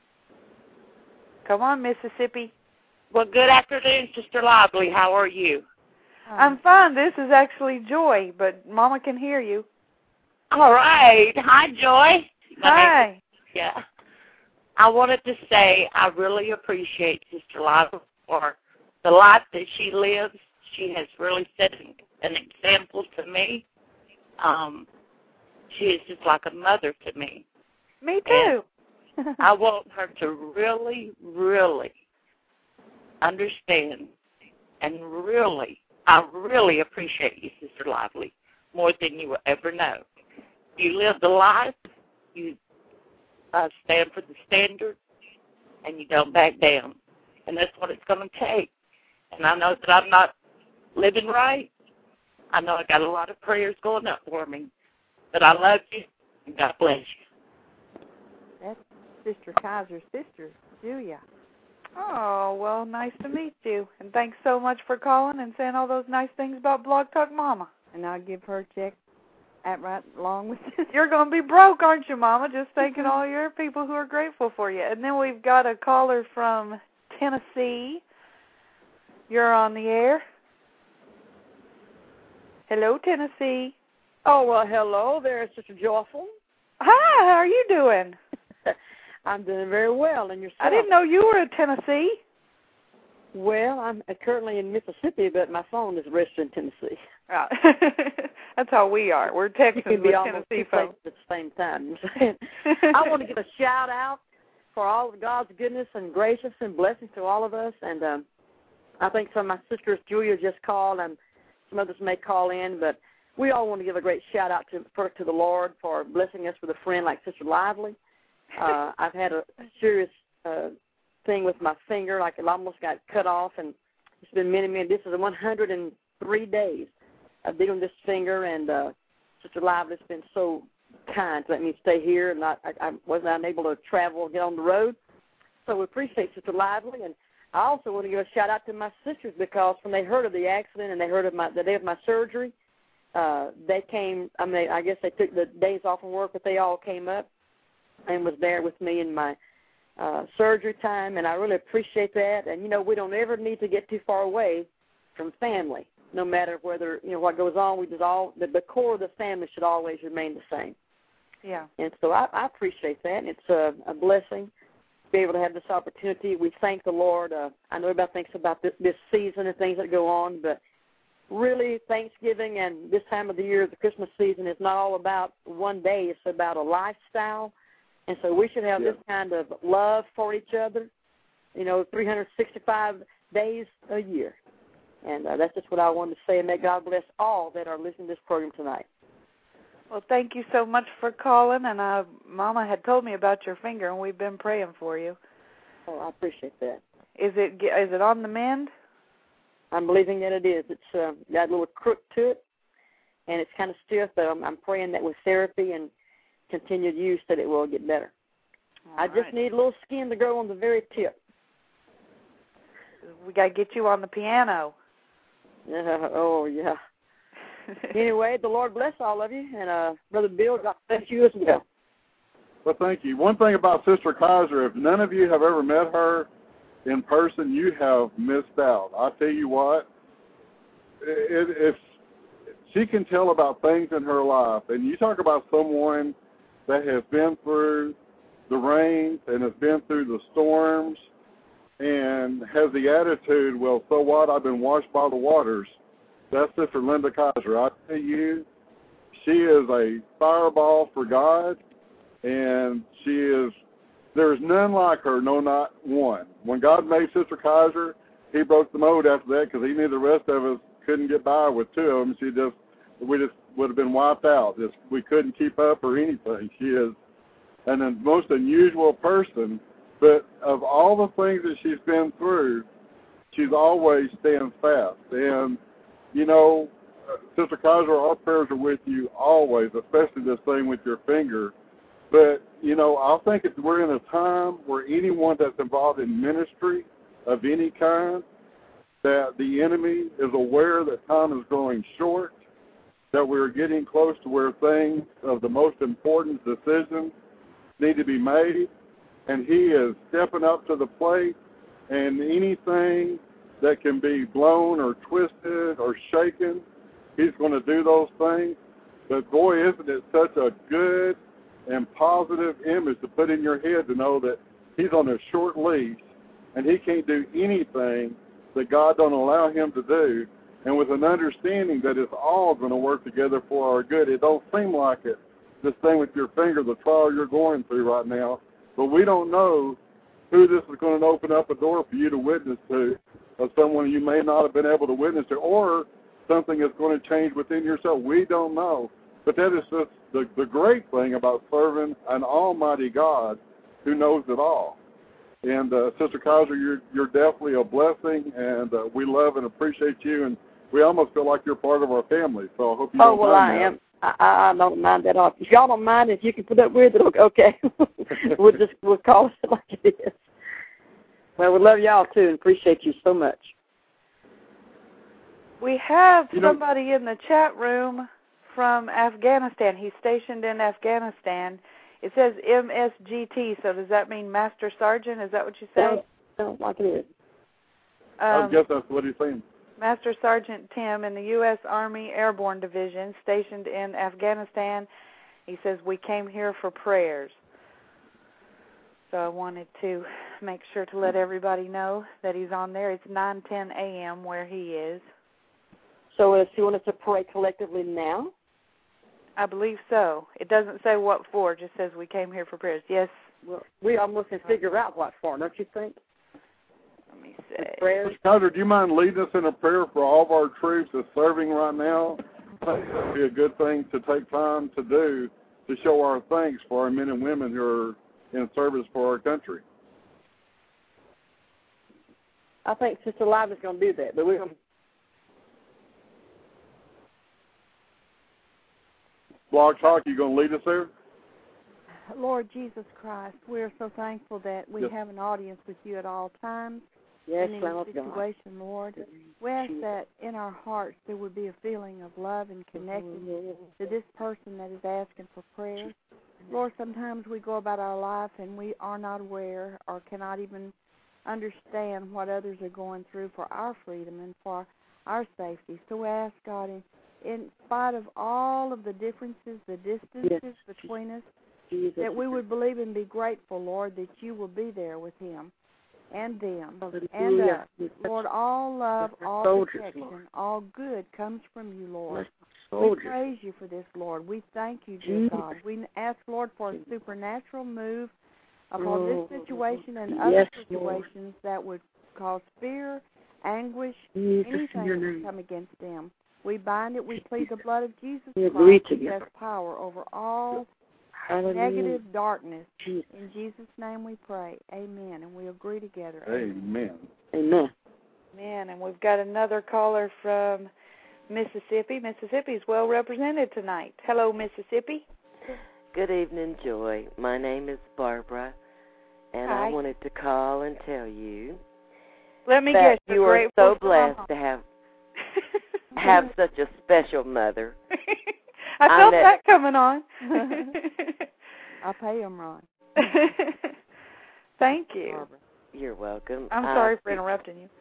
Come on, Mississippi. Well, good afternoon, Sister Lively. How are you? I'm fine. This is actually Joy, but Mama can hear you. All right. Hi, Joy. Hi. Yeah. I wanted to say I really appreciate Sister Lively for the life that she lives. She has really set an example to me. She is just like a mother to me. Me too. I want her to really, really understand, and I really appreciate you, Sister Lively, more than you will ever know. You live the life, you stand for the standard, and you don't back down. And that's what it's going to take. And I know that I'm not living right. I know I got a lot of prayers going up for me. But I love you, and God bless you. That's Sister Kaiser's sister, Julia. Oh, well, nice to meet you. And thanks so much for calling and saying all those nice things about Blog Talk Mama. And I'll give her a check right along with this. You're going to be broke, aren't you, Mama? Just thanking all your people who are grateful for you. And then we've got a caller from Tennessee. You're on the air. Hello, Tennessee. Oh, well, hello there, Sister Joyful. Hi, how are you doing? I'm doing very well, and yourself? I didn't know you were in Tennessee. Well, I'm currently in Mississippi, but my phone is registered in Tennessee. Oh. That's how we are. We're Texans with Tennessee folks at the same time. I want to give a shout-out for all of God's goodness and gracious and blessings to all of us. And I think some of my sisters, Julia just called, and some others may call in, but we all want to give a great shout-out to the Lord for blessing us with a friend like Sister Lively. I've had a serious thing with my finger, like it almost got cut off, and it's been many, this is 103 days of dealing with this finger, and Sister Lively's been so kind to let me stay here, and I wasn't unable to travel and get on the road. So we appreciate Sister Lively, and I also want to give a shout-out to my sisters, because when they heard of the accident and they heard of the day of my surgery, they came, I guess they took the days off from work, but they all came up and was there with me in my surgery time, and I really appreciate that. And, we don't ever need to get too far away from family, no matter whether, what goes on. We just the core of the family should always remain the same. Yeah. And so I appreciate that. It's a blessing to be able to have this opportunity. We thank the Lord. I know everybody thinks about this season and things that go on, but really Thanksgiving and this time of the year, the Christmas season, is not all about one day. It's about a lifestyle. And so we should have this kind of love for each other, 365 days a year. And that's just what I wanted to say, and may God bless all that are listening to this program tonight. Well, thank you so much for calling, and Mama had told me about your finger, and we've been praying for you. Oh, I appreciate that. Is it on the mend? I'm believing that it is. It's got a little crook to it, and it's kind of stiff, but I'm praying that with therapy and continued use that it will get better. I just need a little skin to grow on the very tip. We got to get you on the piano. Oh, yeah. Anyway, the Lord bless all of you, and Brother Bill, God bless you as well. Well, thank you. One thing about Sister Kaiser, if none of you have ever met her in person, you have missed out. I tell you what, if she can tell about things in her life, and you talk about someone that has been through the rains and has been through the storms and has the attitude, well, so what, I've been washed by the waters. That's Sister Linda Kaiser. I tell you, she is a fireball for God, and there's none like her, no, not one. When God made Sister Kaiser, he broke the mold after that, because he knew the rest of us couldn't get by with two of them. We just would have been wiped out. We couldn't keep up or anything. She is the most unusual person, but of all the things that she's been through, she's always stands fast. And, Sister Kaiser, our prayers are with you always, especially this thing with your finger. But, I think we're in a time where anyone that's involved in ministry of any kind, that the enemy is aware that time is growing short, that we're getting close to where things of the most important decisions need to be made, and he is stepping up to the plate, and anything that can be blown or twisted or shaken, he's going to do those things. But boy, isn't it such a good and positive image to put in your head to know that he's on a short leash and he can't do anything that God don't allow him to do, and with an understanding that it's all going to work together for our good. It don't seem like it, this thing with your finger, the trial you're going through right now, but we don't know who this is going to open up a door for you to witness to, of someone you may not have been able to witness to, or something that's going to change within yourself. We don't know. But that is just the great thing about serving an almighty God who knows it all. And Sister Kaiser, you're definitely a blessing, and we love and appreciate you, and we almost feel like you're part of our family. So I hope you don't mind. Oh, well, I am. I don't mind that at all. If y'all don't mind, if you can put up with it, okay. we'll call it like it is. Well, we love y'all too, and appreciate you so much. We have somebody in the chat room from Afghanistan. He's stationed in Afghanistan. It says MSGT, so does that mean Master Sergeant? Is that what you say? Sounds like it is. I guess that's what he's saying. Master Sergeant Tim in the U.S. Army Airborne Division, stationed in Afghanistan. He says, we came here for prayers. So I wanted to make sure to let everybody know that he's on there. It's 9:10 a.m. where he is. So if you want us to pray collectively now? I believe so. It doesn't say what for. It just says we came here for prayers. Yes, Well, we almost can figure out what for, don't you think? Let me see. Prayers. Kaiser, do you mind leading us in a prayer for all of our troops that's serving right now? I think that would be a good thing to take time to do to show our thanks for our men and women who are in service for our country. I think Sister Live is going to do that, but we're going to... Block Talk, you going to lead us there? Lord Jesus Christ, we're so thankful that we Yes. have an audience with you at all times. Yes, in any Lamb of God. situation, Lord. We ask that in our hearts there would be a feeling of love and connection to this person that is asking for prayer. Lord, sometimes we go about our life and we are not aware or cannot even understand what others are going through for our freedom and for our safety. So we ask, God, in spite of all of the differences, the distances between us, Jesus. that we would believe and be grateful, Lord, that you will be there with him and them and us. Lord, all love, all soldiers, protection, Lord. all good comes from you, Lord. We Soldiers. praise you for this, Lord. We thank you, dear God. We ask, Lord, for a supernatural move upon this situation and other situations that would cause fear, anguish, anything that come against them. We bind it. We plead the blood of Jesus Christ, which has power over all negative darkness. In Jesus' name we pray. Amen. And we agree together. Amen. Amen. Man, and we've got another caller from Mississippi. Mississippi is well represented tonight. Hello, Mississippi. Good evening, Joy. My name is Barbara, and Hi. I wanted to call and tell you Let me that guess, you are so blessed Mama. to have such a special mother. I felt that coming on. I pay him, Ron. Thank you. Barbara. You're welcome. I'm sorry for interrupting you.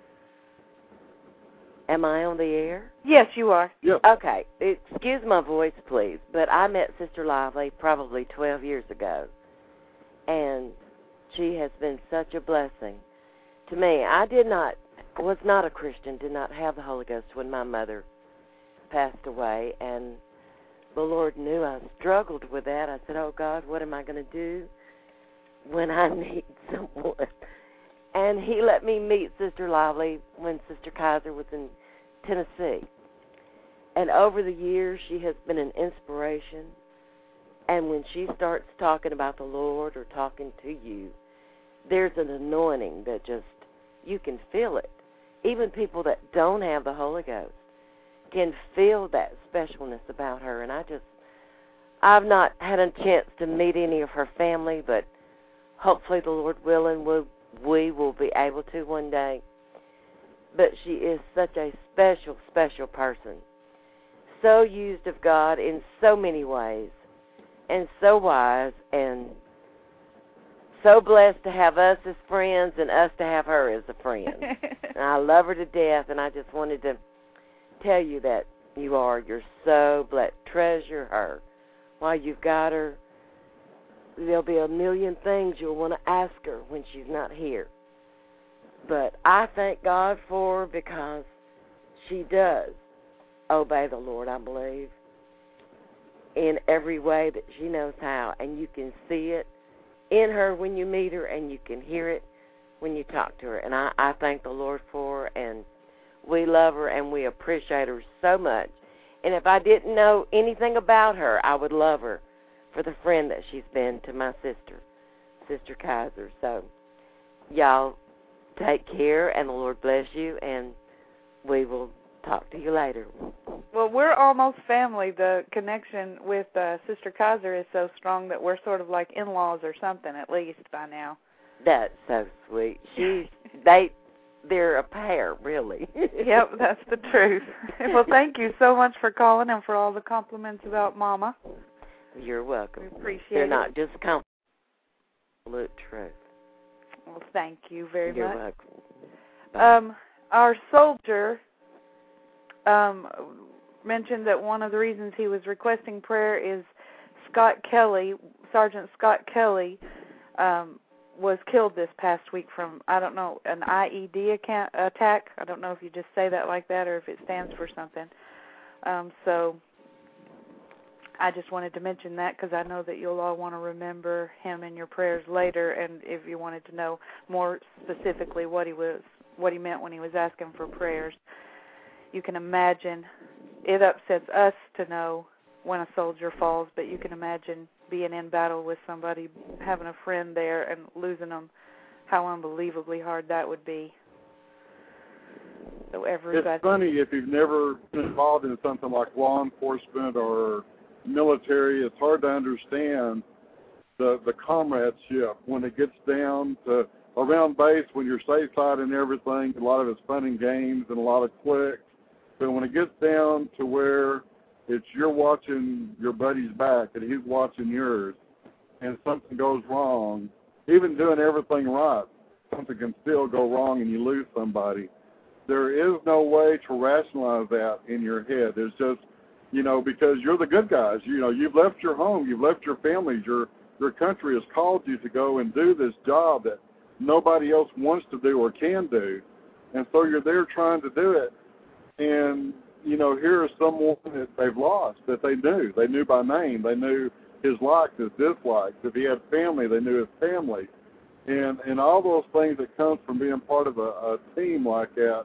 Am I on the air? Yes, you are. Yep. Okay. Excuse my voice, please, but I met Sister Lively probably 12 years ago, and she has been such a blessing to me. I was not a Christian, did not have the Holy Ghost when my mother passed away, and the Lord knew I struggled with that. I said, oh, God, what am I going to do when I need someone? And he let me meet Sister Lively when Sister Kaiser was in Tennessee. And over the years, she has been an inspiration. And when she starts talking about the Lord or talking to you, there's an anointing that just, you can feel it. Even people that don't have the Holy Ghost can feel that specialness about her. And I've not had a chance to meet any of her family, but hopefully the Lord willing, we will be able to one day. But she is such a special, special person. So used of God in so many ways, and so wise, and so blessed to have us as friends and us to have her as a friend. And I love her to death, and I just wanted to tell you that you're so blessed. Treasure her. While you've got her, there'll be a million things you'll want to ask her when she's not here. But I thank God for her because she does obey the Lord, I believe, in every way that she knows how. And you can see it in her when you meet her, and you can hear it when you talk to her. And I thank the Lord for her, and we love her, and we appreciate her so much. And if I didn't know anything about her, I would love her for the friend that she's been to my sister, Sister Kaiser. So, y'all take care, and the Lord bless you, and we will talk to you later. Well, we're almost family. The connection with Sister Kaiser is so strong that we're sort of like in-laws or something, at least by now. That's so sweet. They're a pair, really. Yep, that's the truth. Well, thank you so much for calling and for all the compliments about Mama. You're welcome. We appreciate They're it. not just absolute truth. Well, thank you very You're much. welcome. Our soldier mentioned that one of the reasons he was requesting prayer is Scott Kelly, Sergeant Scott Kelly, was killed this past week from, I don't know, an IED attack. I don't know if you just say that like that or if it stands for something. So I just wanted to mention that because I know that you'll all want to remember him in your prayers later, and if you wanted to know more specifically what he meant when he was asking for prayers, you can imagine it upsets us to know when a soldier falls, but you can imagine being in battle with somebody, having a friend there and losing them, how unbelievably hard that would be. So everybody. It's funny, if you've never been involved in something like law enforcement or military, it's hard to understand the comradeship when it gets down to around base, when you're safe side and everything. A lot of it's fun and games and a lot of clicks. But when it gets down to where it's you're watching your buddy's back and he's watching yours, and something goes wrong, even doing everything right, something can still go wrong and you lose somebody. There is no way to rationalize that in your head. It's just, because you're the good guys. You've left your home, you've left your families, your country has called you to go and do this job that nobody else wants to do or can do. And so you're there trying to do it. And, here is someone that they've lost that they knew. They knew by name. They knew his likes, his dislikes. If he had family, they knew his family. And all those things that comes from being part of a team like that,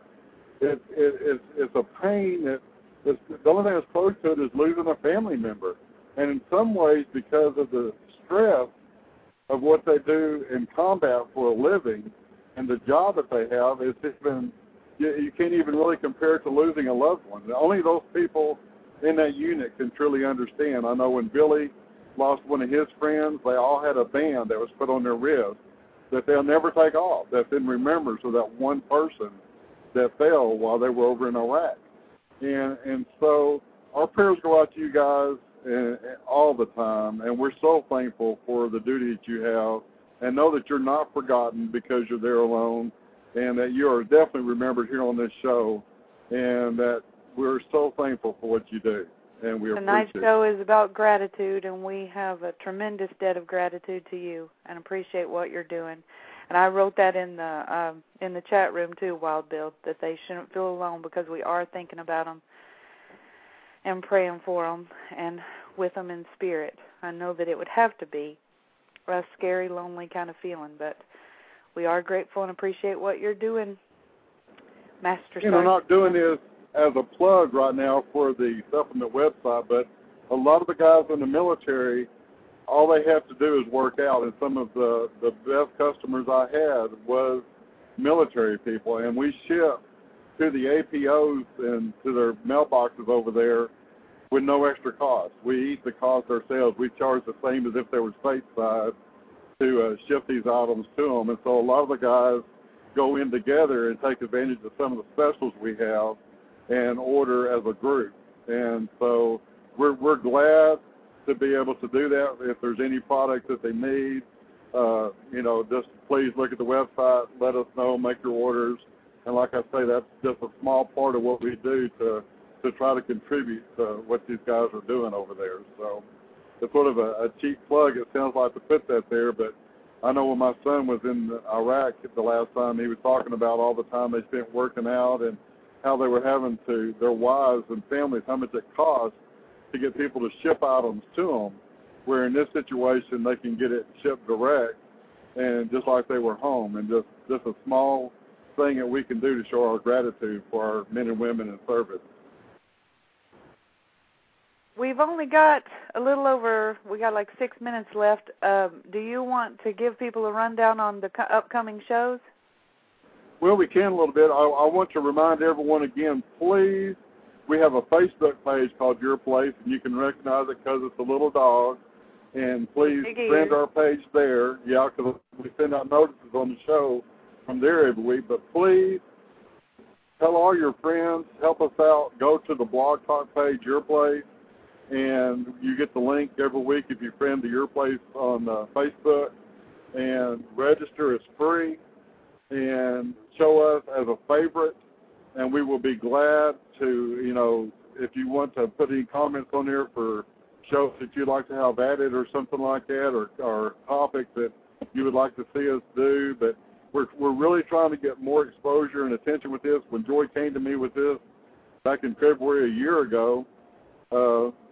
it's a pain that the only thing that's close to it is losing a family member. And in some ways, because of the stress of what they do in combat for a living and the job that they have, it's even, you can't even really compare it to losing a loved one. Only those people in that unit can truly understand. I know when Billy lost one of his friends, they all had a band that was put on their wrist that they'll never take off, that's in remembrance of that one person that fell while they were over in Iraq. And so our prayers go out to you guys all the time, and we're so thankful for the duty that you have, and know that you're not forgotten because you're there alone, and that you are definitely remembered here on this show, and that we're so thankful for what you do, and we appreciate it. Tonight's show is about gratitude, and we have a tremendous debt of gratitude to you and appreciate what you're doing. And I wrote that in the chat room too, Wild Bill, that they shouldn't feel alone because we are thinking about them and praying for them and with them in spirit. I know that it would have to be a scary, lonely kind of feeling, but we are grateful and appreciate what you're doing, Master Sergeant. I'm not doing this as a plug right now for the supplement website, but a lot of the guys in the military, all they have to do is work out, and some of the best customers I had was military people, and we ship to the APOs and to their mailboxes over there with no extra cost. We eat the cost ourselves. We charge the same as if they were stateside to ship these items to them, and so a lot of the guys go in together and take advantage of some of the specials we have and order as a group. And so we're glad to be able to do that. If there's any product that they need, just please look at the website, let us know, make your orders. And like I say, that's just a small part of what we do to try to contribute to what these guys are doing over there. So it's sort of a cheap plug, it sounds like, to put that there, but I know when my son was in Iraq the last time, he was talking about all the time they spent working out and how they were having to, their wives and families, how much it costs to get people to ship items to them, where in this situation they can get it shipped direct and just like they were home, and just a small thing that we can do to show our gratitude for our men and women in service. We've only got we got like 6 minutes left. Do you want to give people a rundown on the upcoming shows? Well, we can a little bit. I want to remind everyone again, please, we have a Facebook page called Your Place, and you can recognize it because it's a little dog. And please friend our page there. Yeah, because we send out notices on the show from there every week. But please tell all your friends, help us out. Go to the Blog Talk page, Your Place, and you get the link every week if you friend to Your Place on Facebook. And register. It's free. And show us as a favorite. And we will be glad to, if you want to put any comments on there for shows that you'd like to have added or something like that, or topics that you would like to see us do. But we're really trying to get more exposure and attention with this. When Joy came to me with this back in February a year ago,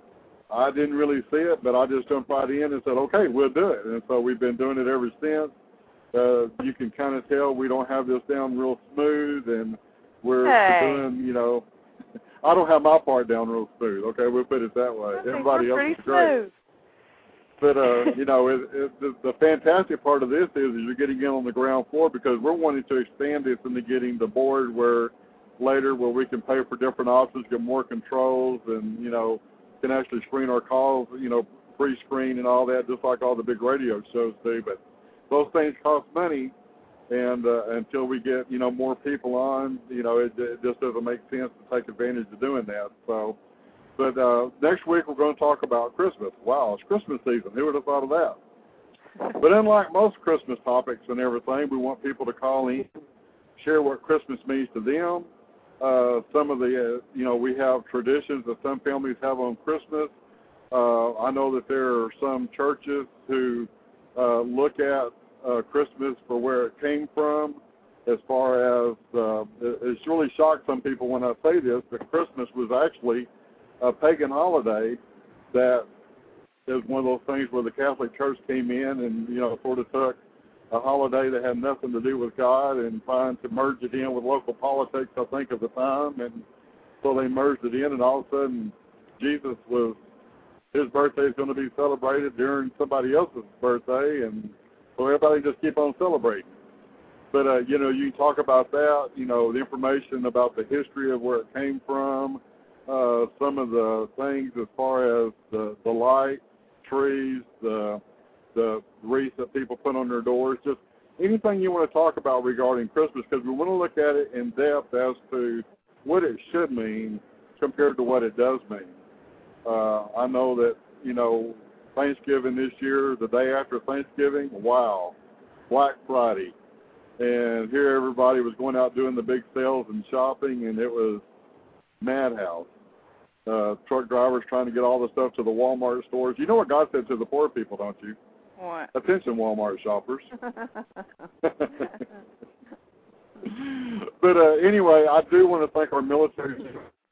I didn't really see it, but I just jumped right in and said, okay, we'll do it. And so we've been doing it ever since. You can kind of tell we don't have this down real smooth, and we're doing, you know, I don't have my part down real smooth, okay? We'll put it that way. Everybody else is great. Smooth. But, you know, the fantastic part of this is you're getting in on the ground floor, because we're wanting to expand this into getting the board where we can pay for different options, get more controls, and, you know, can actually screen our calls, you know, pre-screen and all that, just like all the big radio shows do. But those things cost money, and until we get, you know, more people on, you know, it just doesn't make sense to take advantage of doing that. So, but next week we're going to talk about Christmas. Wow, it's Christmas season. Who would have thought of that? But unlike most Christmas topics and everything, we want people to call in, share what Christmas means to them. Some of the, you know, we have traditions that some families have on Christmas. I know that there are some churches who look at Christmas for where it came from, as far as it's really shocked some people when I say this, that Christmas was actually a pagan holiday that is one of those things where the Catholic Church came in and, you know, sort of took a holiday that had nothing to do with God and trying to merge it in with local politics, I think, at the time. And so they merged it in, and all of a sudden Jesus his birthday is going to be celebrated during somebody else's birthday, and so everybody just keep on celebrating. But, you know, you can talk about that, you know, the information about the history of where it came from, some of the things as far as the light, trees, the wreaths that people put on their doors, just anything you want to talk about regarding Christmas, because we want to look at it in depth as to what it should mean compared to what it does mean. I know that, you know, Thanksgiving this year, the day after Thanksgiving, wow, Black Friday. And here everybody was going out doing the big sales and shopping, and it was madhouse. Truck drivers trying to get all the stuff to the Walmart stores. You know what God said to the poor people, don't you? What? Attention, Walmart shoppers. But anyway, I do want to thank our military.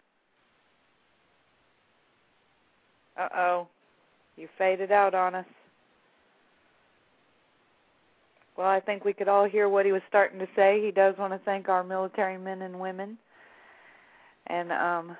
Uh-oh. You faded out on us. Well, I think we could all hear what he was starting to say. He does want to thank our military men and women. And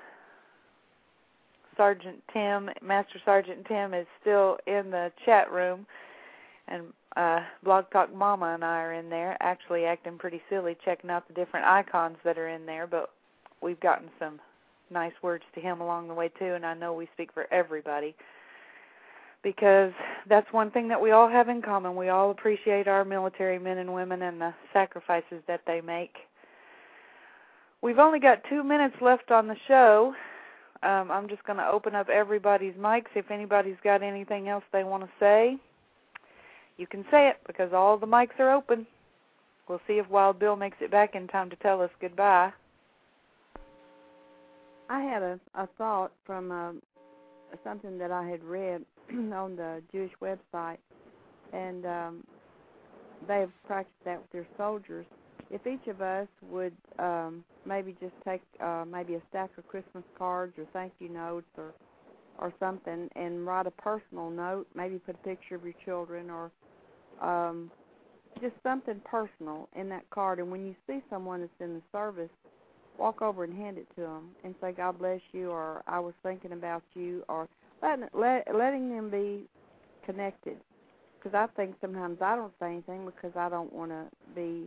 Master Sergeant Tim is still in the chat room. And Blog Talk Mama and I are in there, actually acting pretty silly, checking out the different icons that are in there. But we've gotten some nice words to him along the way, too, and I know we speak for everybody, because that's one thing that we all have in common. We all appreciate our military men and women and the sacrifices that they make. We've only got 2 minutes left on the show. I'm just going to open up everybody's mics. If anybody's got anything else they want to say, you can say it, because all the mics are open. We'll see if Wild Bill makes it back in time to tell us goodbye. I had a thought from something that I had read on the Jewish website, and they've practiced that with their soldiers. If each of us would maybe just take maybe a stack of Christmas cards or thank you notes or something, and write a personal note, maybe put a picture of your children or just something personal in that card, and when you see someone that's in the service, walk over and hand it to them and say, God bless you, or I was thinking about you, or letting them be connected. Because I think sometimes I don't say anything because I don't want to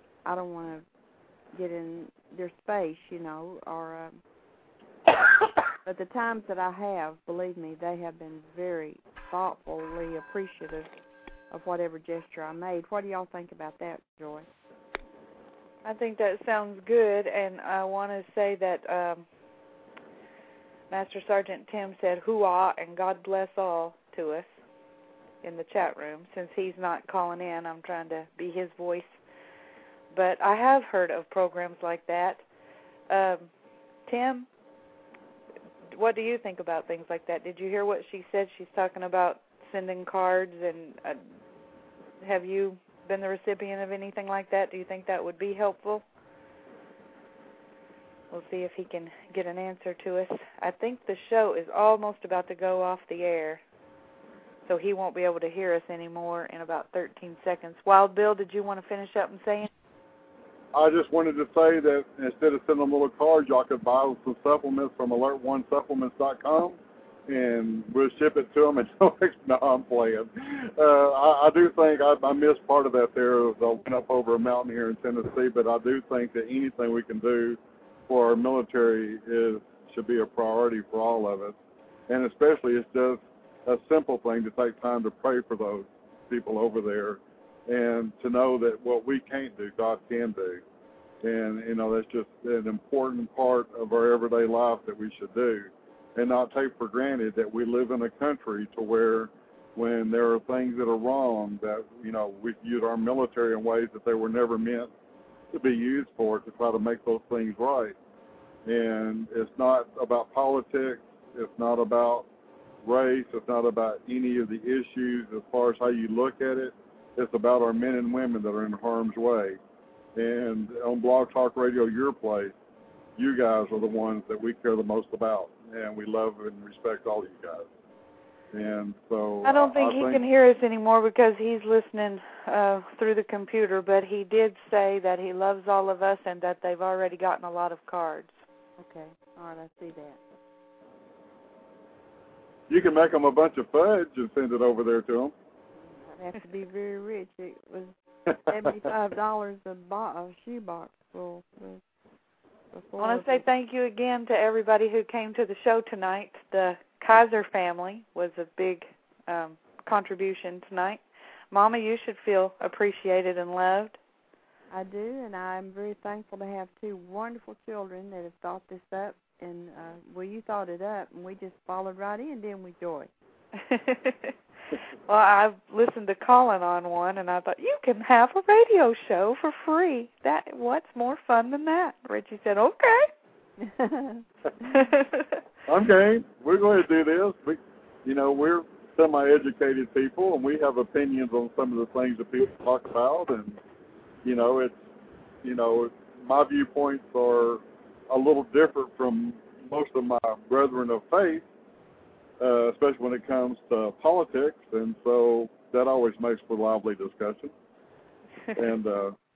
get in their space, you know, or but the times that I have, believe me, they have been very thoughtfully appreciative of whatever gesture I made. What do y'all think about that, Joy? I think that sounds good, and I want to say that Master Sergeant Tim said "hoo-ah" and God bless all to us in the chat room. Since he's not calling in, I'm trying to be his voice. But I have heard of programs like that. Tim, what do you think about things like that? Did you hear what she said? She's talking about sending cards, and have you been the recipient of anything like that? Do you think that would be helpful? We'll see if he can get an answer to us. I think the show is almost about to go off the air, so he won't be able to hear us anymore in about 13 seconds. Wild Bill, did you want to finish up and say anything? I just wanted to say that instead of sending them little cards, y'all could buy some supplements from alert1supplements.com, and we'll ship it to them. And no, I'm playing. I do think I missed part of that there. I went up over a mountain here in Tennessee, but I do think that anything we can do for our military should be a priority for all of us. And especially it's just a simple thing to take time to pray for those people over there and to know that what we can't do, God can do. And, that's just an important part of our everyday life that we should do and not take for granted that we live in a country to where when there are things that are wrong that, we use our military in ways that they were never meant to be used for to try to make those things right. And it's not about politics. It's not about race. It's not about any of the issues as far as how you look at it. It's about our men and women that are in harm's way. And on Blog Talk Radio, your place, you guys are the ones that we care the most about. And we love and respect all you guys. And so I don't think he can hear us anymore because he's listening through the computer, but he did say that he loves all of us and that they've already gotten a lot of cards. Okay. All right, I see that. You can make them a bunch of fudge and send it over there to them. I'd have to be very rich. It was $75 a shoebox full. I want to say thank you again to everybody who came to the show tonight. The Kaiser family was a big contribution tonight. Mama, you should feel appreciated and loved. I do, and I'm very thankful to have two wonderful children that have thought this up. And, you thought it up, and we just followed right in, didn't we, Joy? Well, I've listened to Colin on one, and I thought, you can have a radio show for free. What's more fun than that? Richie said, okay. I'm game. We're going to do this. We're semi-educated people, and we have opinions on some of the things that people talk about. And, my viewpoints are a little different from most of my brethren of faith, especially when it comes to politics, and so that always makes for lively discussion. And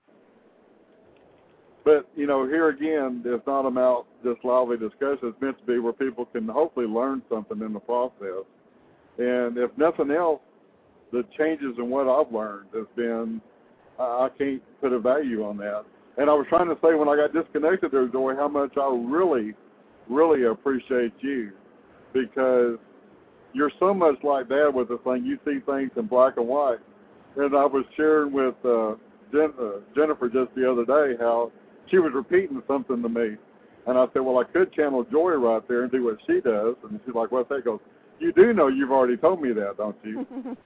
but here again, it's not about just lively discussion. It's meant to be where people can hopefully learn something in the process. And if nothing else, the changes in what I've learned has been, I can't put a value on that. And I was trying to say when I got disconnected there, Joy, how much I really, really appreciate you, because you're so much like Dad with the thing. You see things in black and white. And I was sharing with Jennifer just the other day how she was repeating something to me. And I said, well, I could channel Joy right there and do what she does. And she's like, what's that? Goes, you do know you've already told me that, don't you?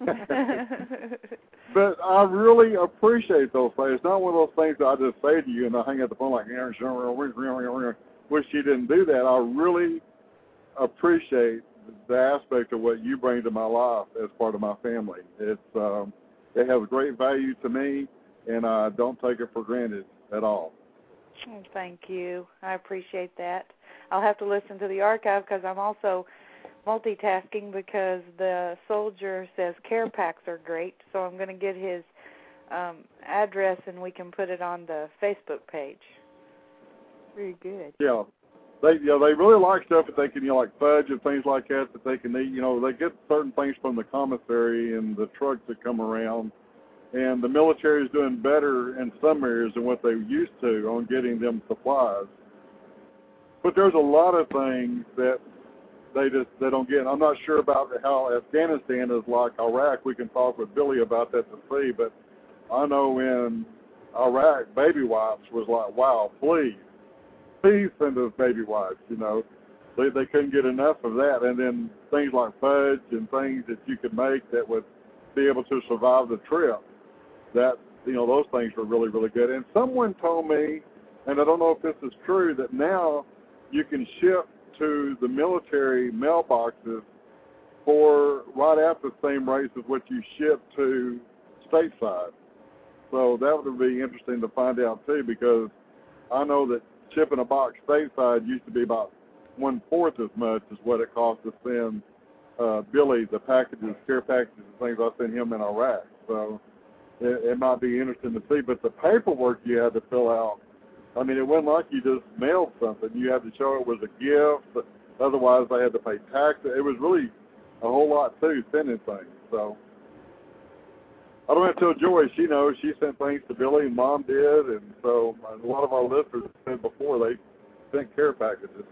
But I really appreciate those things. It's not one of those things that I just say to you and I hang up the phone like, wish you didn't do that. I really appreciate the aspect of what you bring to my life as part of my family. It has great value to me, and I don't take it for granted at all. Oh, thank you. I appreciate that. I'll have to listen to the archive because I'm also multitasking because the soldier says care packs are great, so I'm going to get his address and we can put it on the Facebook page. Very good. Yeah. They really like stuff that they can, like fudge and things like that they can eat. They get certain things from the commissary and the trucks that come around. And the military is doing better in some areas than what they used to on getting them supplies. But there's a lot of things that they don't get. I'm not sure about how Afghanistan is like Iraq. We can talk with Billy about that to see. But I know in Iraq, baby wipes was like, wow, please send us baby wipes. They couldn't get enough of that. And then things like fudge and things that you could make that would be able to survive the trip. That, those things were really, really good. And someone told me, and I don't know if this is true, that now you can ship to the military mailboxes for right at the same rates as what you ship to stateside. So that would be interesting to find out, too, because I know that shipping a box stateside used to be about 1/4 as much as what it cost to send Billy the packages, care packages, and things I sent him in Iraq. So it might be interesting to see. But the paperwork you had to fill out, I mean, it wasn't like you just mailed something. You had to show it was a gift. Otherwise, they had to pay taxes. It was really a whole lot, too, sending things. So I don't have to tell Joy. She knows. She sent things to Billy, and Mom did. And so a lot of our listeners said before they sent care packages.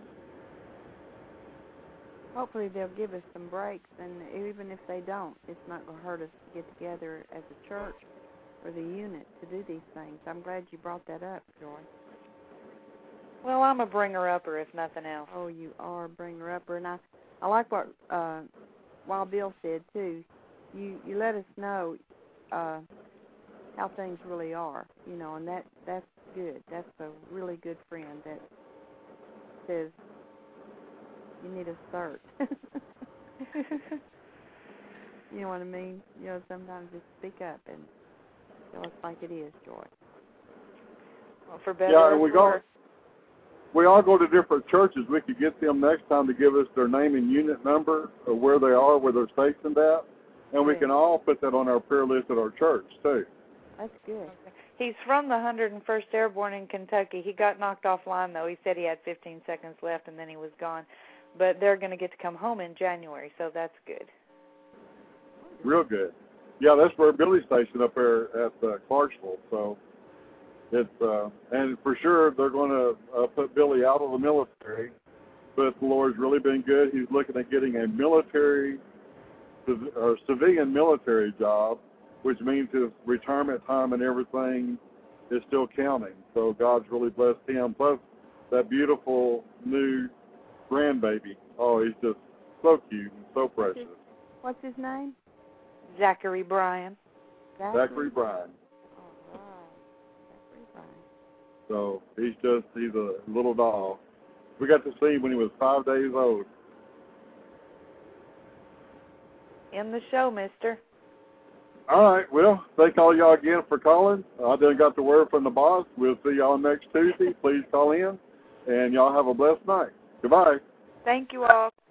Hopefully they'll give us some breaks, and even if they don't, it's not going to hurt us to get together as a church or the unit to do these things. I'm glad you brought that up, Joy. Well, I'm a bringer-upper, if nothing else. Oh, you are a bringer-upper, and I like what Wild Bill said, too. You let us know how things really are, you know, and that's good. That's a really good friend that says, you need a search. You know what I mean? You know, sometimes just speak up and tell us like it is, Joy. Well, for better or worse. We all go to different churches. We could get them next time to give us their name and unit number or where they are, where they're stationed at, and we can all put that on our prayer list at our church, too. That's good. Okay. He's from the 101st Airborne in Kentucky. He got knocked offline, though. He said he had 15 seconds left, and then he was gone. But they're going to get to come home in January, so that's good. Real good. Yeah, that's where Billy's stationed up there at Clarksville. So it's and for sure they're going to put Billy out of the military. But the Lord's really been good. He's looking at getting a military or civilian military job, which means his retirement time and everything is still counting. So God's really blessed him. Plus that beautiful new grandbaby. Oh, he's just so cute and so precious. What's his name? Zachary Bryan. Zachary Bryan. Oh, wow. Zachary Bryan. So he's a little doll. We got to see him when he was 5 days old. In the show, mister. All right. Well, thank all y'all again for calling. I done got the word from the boss. We'll see y'all next Tuesday. Please call in, and y'all have a blessed night. Goodbye. Thank you all.